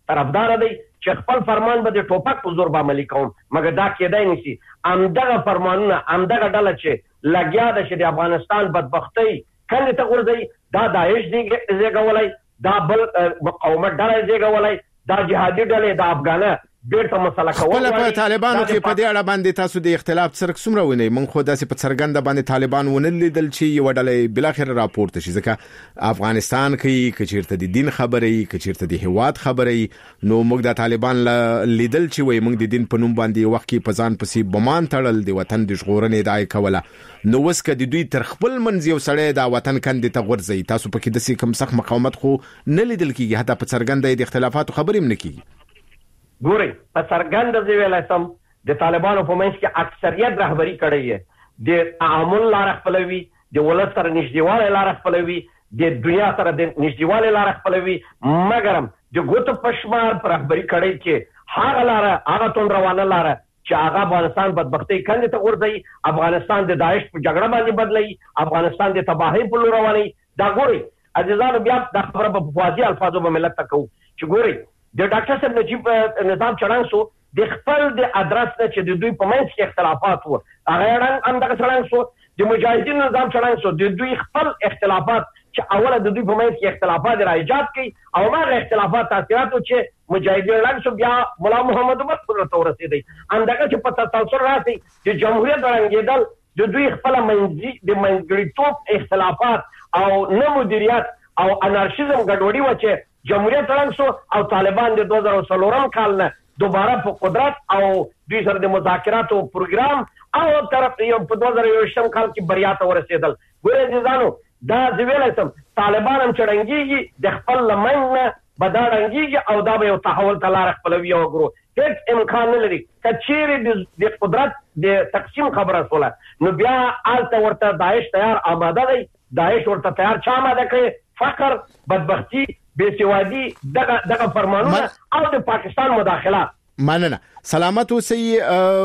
طرفدار دی چې خپل فرمان به د ټوپک په زور باندې عملي کوم، مګر دا کېدای نشي. همدغه فرمانونه همدغه ډله چې لګیا ده چې د افغانستان بدبختۍ کندې ته غورځوي، دا داعش دی زېږولی، دا بل مقاومت ډله زېږولی، دا جهادي ډلې د افغانه بیرته مسله کول. خپل په طالبانو کې په دې اړه باندې تاسو د اختلاف څرک څومره ونی؟ مونږ خو داسې په څرګنده باندې طالبان ونه لیدل چې یو ډلې بل اخر راپورته شي، ځکه افغانستان کې کچیرته د دین خبرې کچیرته د هواد خبرې، نو موږ د طالبان لیدل چې وای موږ د دین په نوم باندې وخت کې پزان پسې بمان تړل، د وطن د ژغورنې دای کوله. نو وسکه د دوی تر خپل منځ یو سړی د وطن کندې ته غورځي، تاسو پکې د سې کم سخت مقاومت خو نه لیدل کیږي، حتی په څرګنده د اختلافاتو خبرې هم نه کیږي. ګوري په څرګنده ځای ویلای سم د طالبانو په منځ کې اکثریت رهبری کړی دی، د تعامل لار خپلوي، د ولس سره نږدېوالی لار خپلوي، د دنیا سره د نږدېوالی لار خپلوي، مګر د ګوتو په شمار په رهبری کړی چې هغه لار هغه توند روانه لار چې هغه افغانستان بدبختۍ کندې ته غورځوي، افغانستان د داعش په جګړه باندې بدلوي، افغانستان د تباهۍ په لور روانوي. دا ګوري عزیزانو بیا دا خبره په واضح الفاظو به ملت ته کوو چې ګوري د ډاکټر صاحب نجیب نظام چړنګ سو د خپل د ادرس نه چې د دوی په منځ کې اختلافات وو، هغه رنګ هم دغه چړنګ سو د مجاهدین نظام چړنګ سو د دوی خپل اختلافات چې اوله د دوی په منځ کې اختلافات را ایجاد کړي او هغه اختلافات تاثیرات چې مجاهدین رنګ سو بیا مولا محمد عمر پر ته ورسېدي، اندغه چې په تسلسل راسي د جمهوریت رنګیدل د دوی خپل منځي د منځګړیتوب اختلافات او نه مدیریت او انارشیزم ګډوډي و چې جمهوریت رنګ سو او طالبان د دوه زره څلورم کال نه دوباره په قدرت او دوی سره د مذاکراتو پروګرام او طرف یو په دوه زره یوویشتم کال کې بریا ته ورسېدل. ګورئ عزیزانو دا زه ویلی سم طالبان هم چې ړنګېږي د خپل له منځ نه به دا ړنګېږي او دا به یو تحول ته لاره خپلوي او ګرو. هېڅ امکان نه لري که چیرې د قدرت د تقسیم خبره شوله نو بیا هلته ورته داعش تیار آماده دی، داعش ورته تیار چا آماده کړی؟ فقر، بدبختي، بېسوادي، دغه دغه فرمانونه او د پاکستان مداخله. مننه. سلامت اوسئ.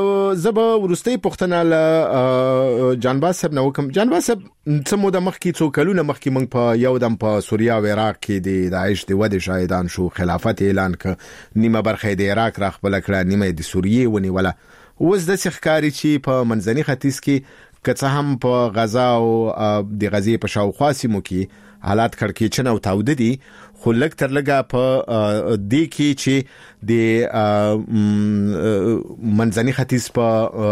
زه به وروستۍ پوښتنه له جانباز صاحب نه وکړم. جانباز صاحب څه موده مخکې څو کلونه مخکې موږ په یو دم په سوریه او عراق کې د داعش د ودې شاهدان شو، خلافت اعلان کړ، نیمه برخه د عراق را خپله کړه، نیمه د سوریې ونیوله. اوس داسې ښکاري چې په منځني ختیځ کې که څه هم په غزا او د غزې په شاوخوا سیمو کې حالات کړکېچن او تاوده دي، خو لږ تر لږه په دې کې چې د منځني ختیځ په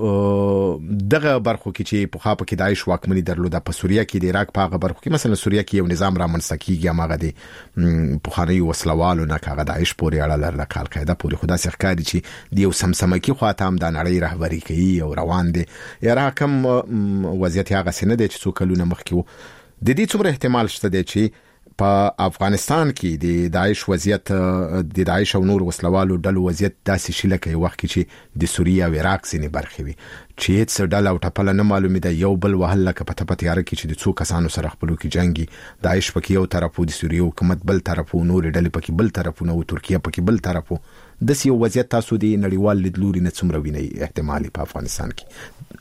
دغه برخو کې چې پخوا پکې داعش واکمني درلوده، په سوریه کې د عراق په هغه برخو کې مثلا سوریه کې یو نظام رامنځته کیږي، هماغه د پخوانیو وسلوالو نه هغه داعش پورې اړه لرله، که القاعده پورې، خو داسې ښکاري چې د یو سمسمکي خواته هم دا نړۍ رهبري کوي او روان دی. عراق هم وضعیت هغسې نه دی چې څو کلونه مخکې و. د دې څومره احتمال شته دی چې په افغانستان کې د داعش وضعیت د داعش او نور وسلوالو ډلو وضعیت داسې شي لکه یو وخت کې چې د سوریه او عراق ځینې برخې وي چې هېڅ ډله او ټپله نه معلومې ده، یو بل وهل لکه په تپه تیاره کې چې د څو کسانو سره خپلو کې جنګي، داعش پکې یو طرف و، د سوریې حکومت بل طرف و، نورې ډلې پکې بل طرفونه و، ترکیه پکې بل طرف و. داسې یو وضعیت تاسو د نړیوال لیدلوري نه څومره وینئ احتمالي په افغانستان کې؟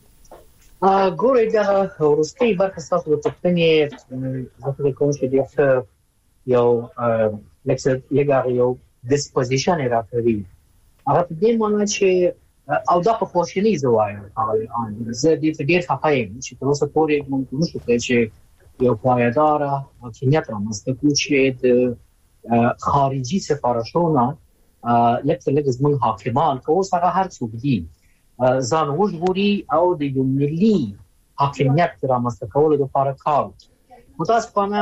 ګورئ دغه وروستۍ برخه ستاسو د پوښتنې زه فکر کوم چې ډېر ښه یو لږ یو ډسپوزیشن یې راکوي، هغه په دې معنی چې او دا په خواشینۍ زه وایم زه دې ته ډېر خفه یم چې تر اوسه پورې موږ نشو کولی چې یو پایداره حاکمیت رامنځته کړو چې د خارجي سفارشونو لږ تر لږ زموږ حاکمان که اوس هغه هر څوک دي ځان وژغوري او د یو ملي حاکمیت رامنځته کولو لپاره کار وکړي. متاسفانه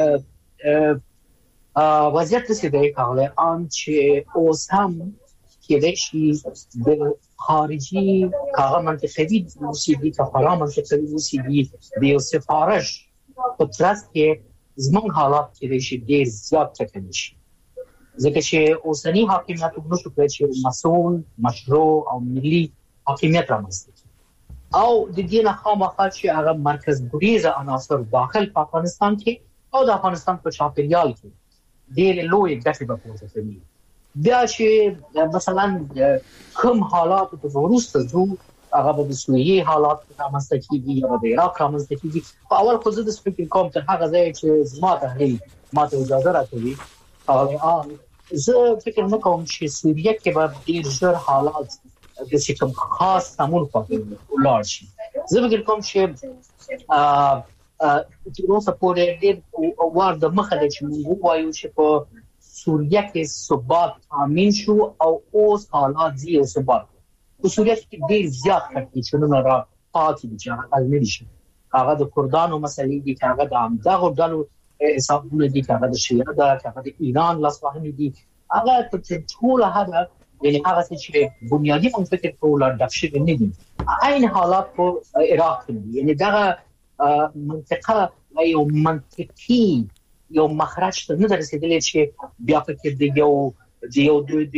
وضعیت داسې دی ښاغلی ان چې اوس هم کېدای شي د خارجي که هغه منطقوي اوسېږي که خورا منطقوي اوسېږي د یو سفارش په ترڅ کې زموږ حالات کېدای شي ډېر زیات ټکني شي، ځکه چې اوسني حاکمیت موږ نشو کولی چې مسؤل، مشروع او ملي حاکمیت رامنځته کړي او د دې نه خامخا چې هغه مرکز ګریزه عناصر داخل په افغانستان کې او د افغانستان په چاپیریال کې ډېرې لویې ګټې به پورته کوي. بیا چې مثلا کوم حالات په وروسته ځو هغه به د سوریې حالات رامنځته کېږي یا د عراق رامنځته کېږي. په اول خو زه د فکر کوم تر هغه ځایه چې زما تحلیل ما ته اجازه راکوي هغه زه فکر نه کوم چې سوریه کې به ډیر ژر حالات د کوم خاص سمون پاتې ولر شي. زه فکر کوم چې ا ا نو سپورټ ډیر وار د مخه چې موږ وایو چې په سوریه کې ثبات امین شو او اوس حالات زیات ثبات په سوریه کې ډیر زیات کړي را پاتې دي چې حل نشي. هغه د کردانو مسلې دي، هغه د امدغه ډلو حسابونه دي، هغه د شیعه ده، هغه د ایران لاسوهنې دي، هغه ټول هغه یعنی هغه چې بنیادی مونږ فکر کوو د شي نه دي. عین حالات په عراق کې دي، یعنی دغه منطقه یو منطقي یو مخرج ته نه رسیدلی چې بیا پکې د یو د یو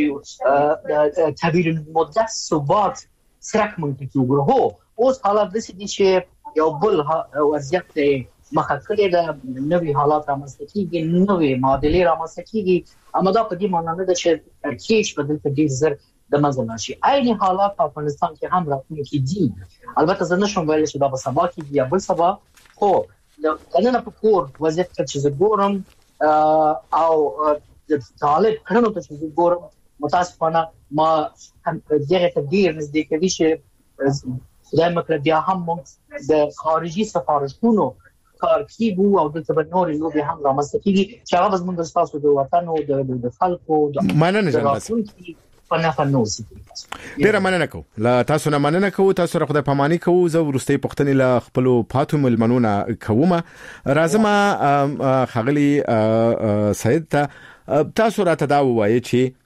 د طویل المدت ثبات سرک منطقي وګورو. اوس حالات د دې چې یو بل وضعیت مخه کړی د نوې حالات رامنځته کیږي، نوې معادلې رامنځته کیږي، اما دا په دې معنی نه ده چې ترکیش بدل ته ډیر زر د منځ شي. عین حالات په افغانستان کې هم راتلونکي دي. البته زه نشم ویلی چې دا به سبا کېږي یا بل سبا، خو د نن په کور وضعیت چې زه ګورم او د طالب کړنو ته چې زه ګورم، متاسفانه ما دغه تدبیر نږدې کوي چې خدای مکړه بیا هم موږ د خارجي سفارتونو کار کیږو او د تبنور یو به هم رامنځته کیږي چې هغه زموږ د تاسو د وطن او د خلکو د مننه جناب پنه فنوسی. ډیره مننه کوم لا تاسو نه مننه کوم تاسو را خدای پاماني کوم. زه ورستي پښتنې له خپل پاتو ملمنونه کوم. راځم خغلی سید ته تاسو را ته دا وایي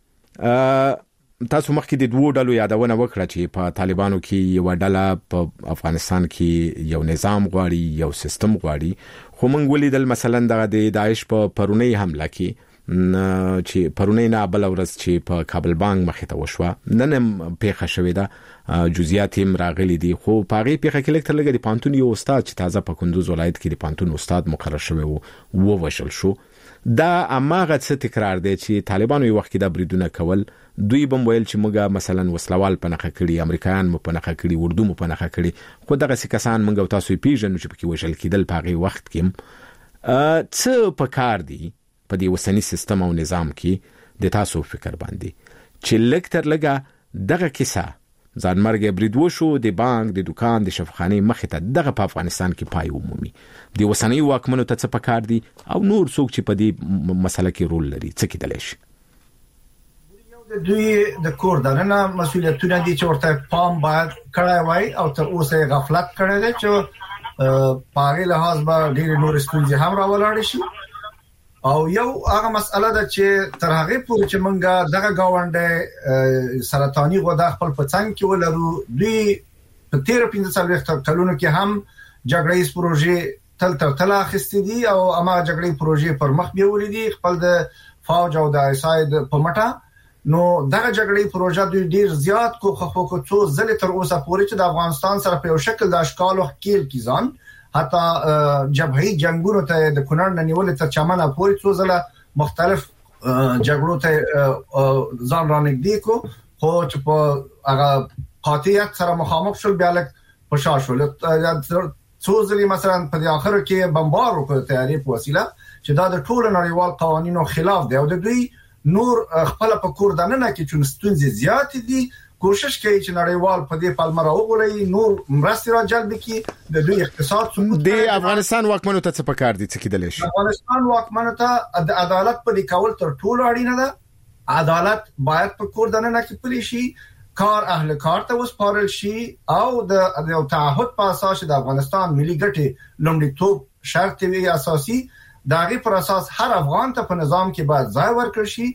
چې تاسو مخکې د دوه ډلو یادونه وکړه چې په طالبانو کې یو ډله په افغانستان کې یو نظام غواړي، یو سیستم غواړي، خو موږ ولیدل مثلا د داعش په پرونی حمله کې چې پرونی نه بل ورځ چې په کابل بانک مخې ته وشوه، نن پیښه شوې ده، جزئیات هم راغلي دي، خو په هغه پیښه کې لکه لګي د پانتون یو استاد چې تازه په کندوز ولایت کې د پانتون استاد مقرر شوی وو ووشل شو. دا اماغه څه تکرار دی چې طالبانو یو وخت د بریدونه کول، دوی بم ویل چې موږ مثلا وسلوال پنهخه کړي، امریکایان مو پنهخه کړي، اردو مو پنهخه کړي، خو دغه کسان موږ تاسو پیژنو چې پکې وشل کېدل په هغه وخت کې څه پکار دي په دې وسنی سیستم او نظام کې د تاسو فکر باندې چې لکتر لګه دغه کیسه ځانمرګ برید وشو د بانک د دکان د شفخانه مخې ته دغه په افغانستان کې پای ومومي، د وسنی واکمنو ته څه پکار دي او نور څوک چې په دې مسله کې رول لري څه کېدلی شي؟ دوی د کور دننه مسؤلیتونه دي چې ورته پام باید کړای وای او تر اوسه غفلت کړی دی چې پاره لحاظ به ډیر نور ستونزې هم راولاړ شي. او یو هغه مسأله ده چې تر هغه پورې چې مونږه دغه گاونډي سرطاني غوډه خپل پڅنګ کې ولرو، دوی په تیر پنځه څلوېښت کلونو کې هم جګړې پروژې تل تل تل اخستې دي او اما جګړې پروژې پر مخ بیولې دي خپل د فوج او د اساید په مټه. نو دغه جګړې پروژه دوی ډیر زیات کو خو کو څو ځله تر اوسه پورې چې د افغانستان سره په یو شکل د اشکال او خکیل کې ځان حتی جبهي جنگونو ته د کونړ نه نیولې تر چمنه پورې څو ځله مختلف جګړو ته ځان رانږدې کو، خو چې په هغه قاطعیت سره مخامخ شول بیا لک پښا شول. څو ځله مثلا په د اخر کې بمبار وکړ تیاری په وسیله چې دا د ټولو نړیوال قوانینو خلاف دی او د دوی نور خپل په کور دننه کې چې ستونزې زیات دي کوشش کوي چې نړیوال په دې پالمر اوغولي نور مرستې را جلب کړي د دوی اقتصاد څنګه د افغانستان واکمنو ته څه پکار دي څه کېدلی شي؟ افغانستان واکمنو ته د عدالت په لیکول تر ټولو اړینه ده. عدالت باید په کور دننه کې پلی شي، کار اهل کار ته وسپارل شي او د یو تعهد په اساس د افغانستان ملي ګټې لومړیتوب شرط وي اساسي، دغه پر اساس هر افغان ته په نظام کې باید ځای ورکړي شي.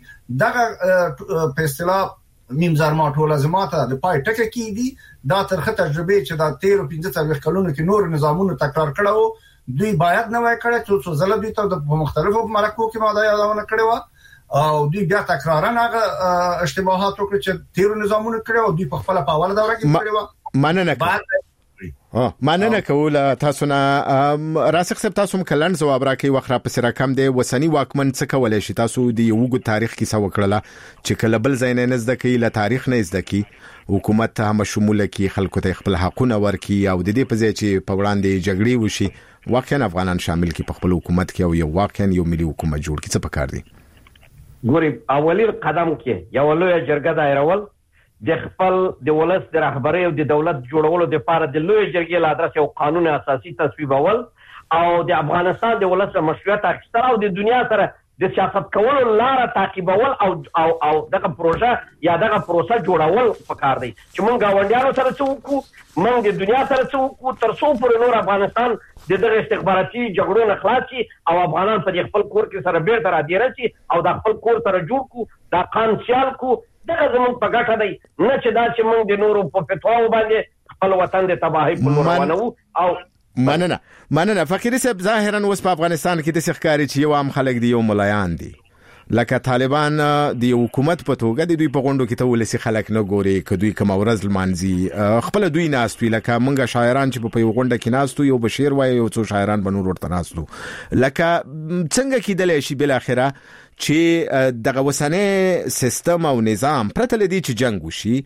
دغه په اصطلاح میم زرما ټول لازماته د پای ټکه کې دي. دا ترخه تجربه چې دا تیر او پنځه څلوېښت کلونو کې نور نظامونو تکرار کړو، دوی باید نه وای کړی څو څو ځله دوی ته د مختلفو مرکو کې ماده یادونه کړې و او دوی بیا تکرارن هغه اشتباهات وکړي چې تیر نظامونو کړو او دوی په خپل په اوله دوره کې کړی و. مننه اه مننه کوله تاسو نه راسخ سب تاسو مکلن جواب راکې وخره په سره کم دی وسنی واکمن څه کولای شي؟ تاسو د یوګو تاریخ کې څه وکړله چې کله بل ځای نه نزد کې له تاریخ نه زده کې حکومت هم شموله کې خلکو ته خپل حقونه ورکي او د دې په ځای چې په وړاندې جګړې وشي واقعا افغانان شامل کې په خپل حکومت کې او یو واقعا یو ملي حکومت جوړ کړي څه پکار دي؟ ګوري اولي قدم کې یو لوی جرګه دایرول د خپل د ولس د رهبرۍ او د دولت جوړولو لپاره د لوی جرګې له ادرس یو قانون اساسي تصویبول او د افغانستان د ولس مشروعیت اخیستل او د دنیا سره د سیاست کولو لاره تعقیبول او او او دغه پروژه یا دغه پروسه جوړول پکار دی چې موږ غونډیانو سره څه وکړو موږ د دنیا سره څه وکړو تر څو پورې نور افغانستان د دغه استخباراتي جګړو نه خلاص شي او افغانان په خپل کور کې سره بیرته راځي راشي او د خپل کور سره جوړ کو دا قانون سیال کو دغه زموږ په ګټه دی نه چې دا چې موږ د نورو په فتواو باندې خپل وطن د تباہي په لور روانو او مننه مننه فقيري صاحب ظاهرا اوس په افغانستان کې د ښکاری چې یو عام خلک دی یو ملایان دي لکه طالبان د حکومت په توګه د دوی په غونډو کې ته ولسی خلک نه ګوري کدوې کوم ورځ لمانځي خپل دوی ناستوي لکه منګه شاعران چې په یو غونډه کې ناستو یو بشیر وای یو څو شاعران بنور ورته ناستو لکه څنګه کېدلی شي بل اخره چې دغه وسنه سیستم او نظام پرته لدی چې جنگ وشي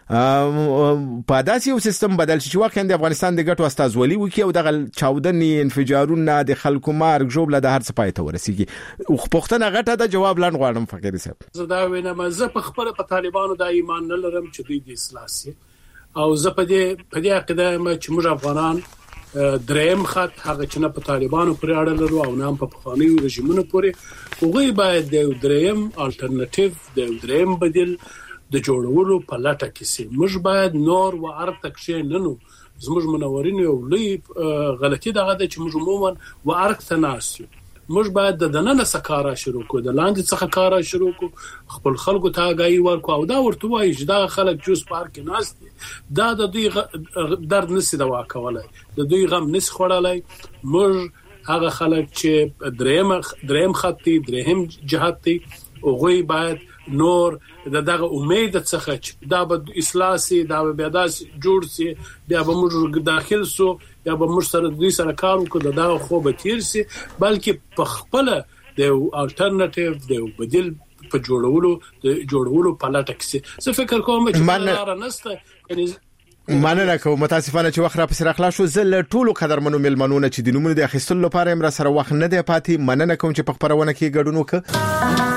په داسې یو سیستم بدل شي چې واقعا د افغانستان د ګټو استازولي وکي او دغه چاودنې انفجارونه د خلکو مارګ جوړه د هر څه پای ته ورسیږي او پښتنه غټه د جواب لاند غواړم فقيري صاحب زه دا وینم زه په خپل په طالبانو د ایمان نه لرم چې دوی د اصلاح سي او زه په دې په دې عقیده چې موږ افغانان دریم خط هغه چې نه په طالبانو پورې اړه لرو او نه په پخوانیو رژیمونو پورې هغه باید د دریم الټرناتیو د دریم بدیل د جوړولو په لټه کې سي موږ باید نور و ارته کې نه نو زموږ منورین یو لوی غلطي دغه د چې موږ عموما و ارته ناسو موږ باید د دننه سکارا شروع کو د لاندې څخه کارا شروع کو خپل خلکو ته غاي ورکو او دا ورته وایي چې دا خلک جوس پارک ناس دا د دوی درد نسی دوا کولای د دوی غم نس خړلای موږ هغه خلک چې دریم دریم خطي دریم جهاتي او غوي باید نور دغه امید څخه چې دا به اصلاح سي دا به بیا داس جوړ سي بیا به موږ داخل سو یا به موږ سره دوی سره کار وکړو دا خو به تیر سي بلکې په خپل د الټرناتیو د بدیل په جوړولو د جوړولو په لټه کې سي څه فکر کوم چې لاره نشته یعنی مننه کوم متاسفانه چې وخت را پسې راخلا شو زل ټولو قدرمنو ملمنونه چې د نومونو د اخیستلو لپاره امر سره وخت نه دی پاتې مننه کوم چې په خبرونه کې ګډون وکړ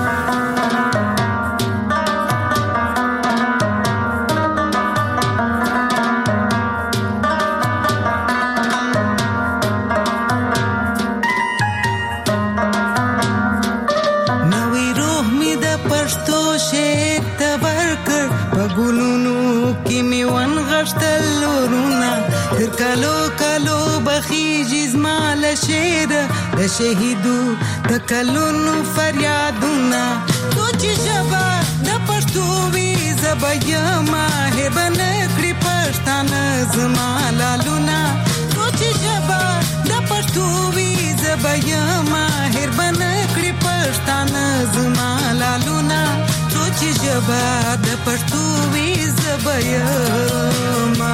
کلو کلو بخیجی زمال شیر د شهیدو د کلونو فریادونه سوچ شبا د پښتو وی زبیما هبن کړی پښتانه زمالالونه سوچ شبا د پښتو وی زبیما هبن کړی پښتانه زمالالونه سوچ شبا د پښتو وی زبیما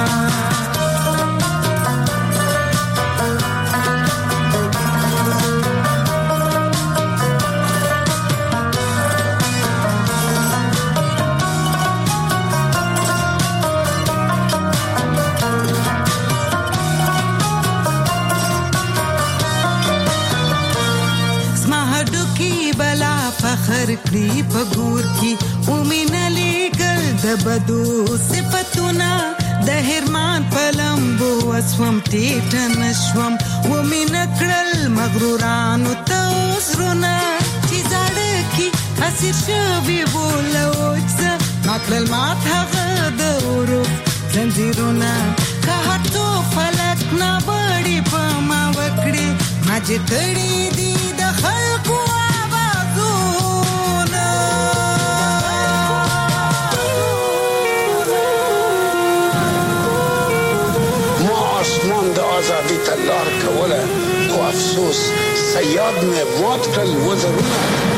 فخر کړی په ګور کې اومینه لګل د بدو صفاتونه د هرمان پلمبو وسوم ټیټ نشوم اومینه کړل مغرورانو ته وسرونه چې زړه کې اسیر شوی بولوځ ماکل مات هغه د ورو زنجیرونه که هټو فلک نه بړی په ما وکړي ما چې کړی دی د خلکو آزادی تلار کوله او افسوس سیاد میں موت کل وزرونه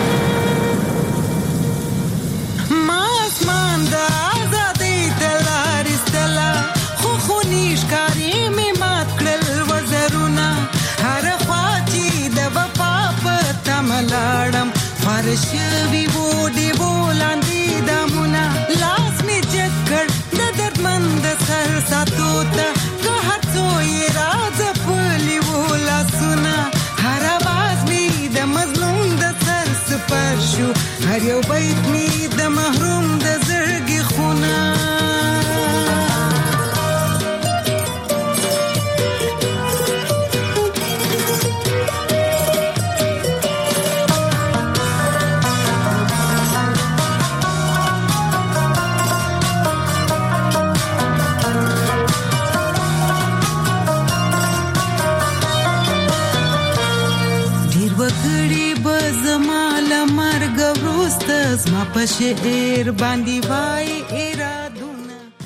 ما اسمان دا آزادی تلار استلا خو خو نیشکاری می مات کل وزرونه هر خواچی د وفا پتا ملاړم فرش وی وډي بولاندې دمونه لاس می چکر د دردمند سر ساتو ته راز پلی ولا سنا هر आवाज می د مظلوم د سر سپر شو یو بیت می د محروم د زړګي خونه وکړي بزما لمرګ وروسته زما په شعر باندې وای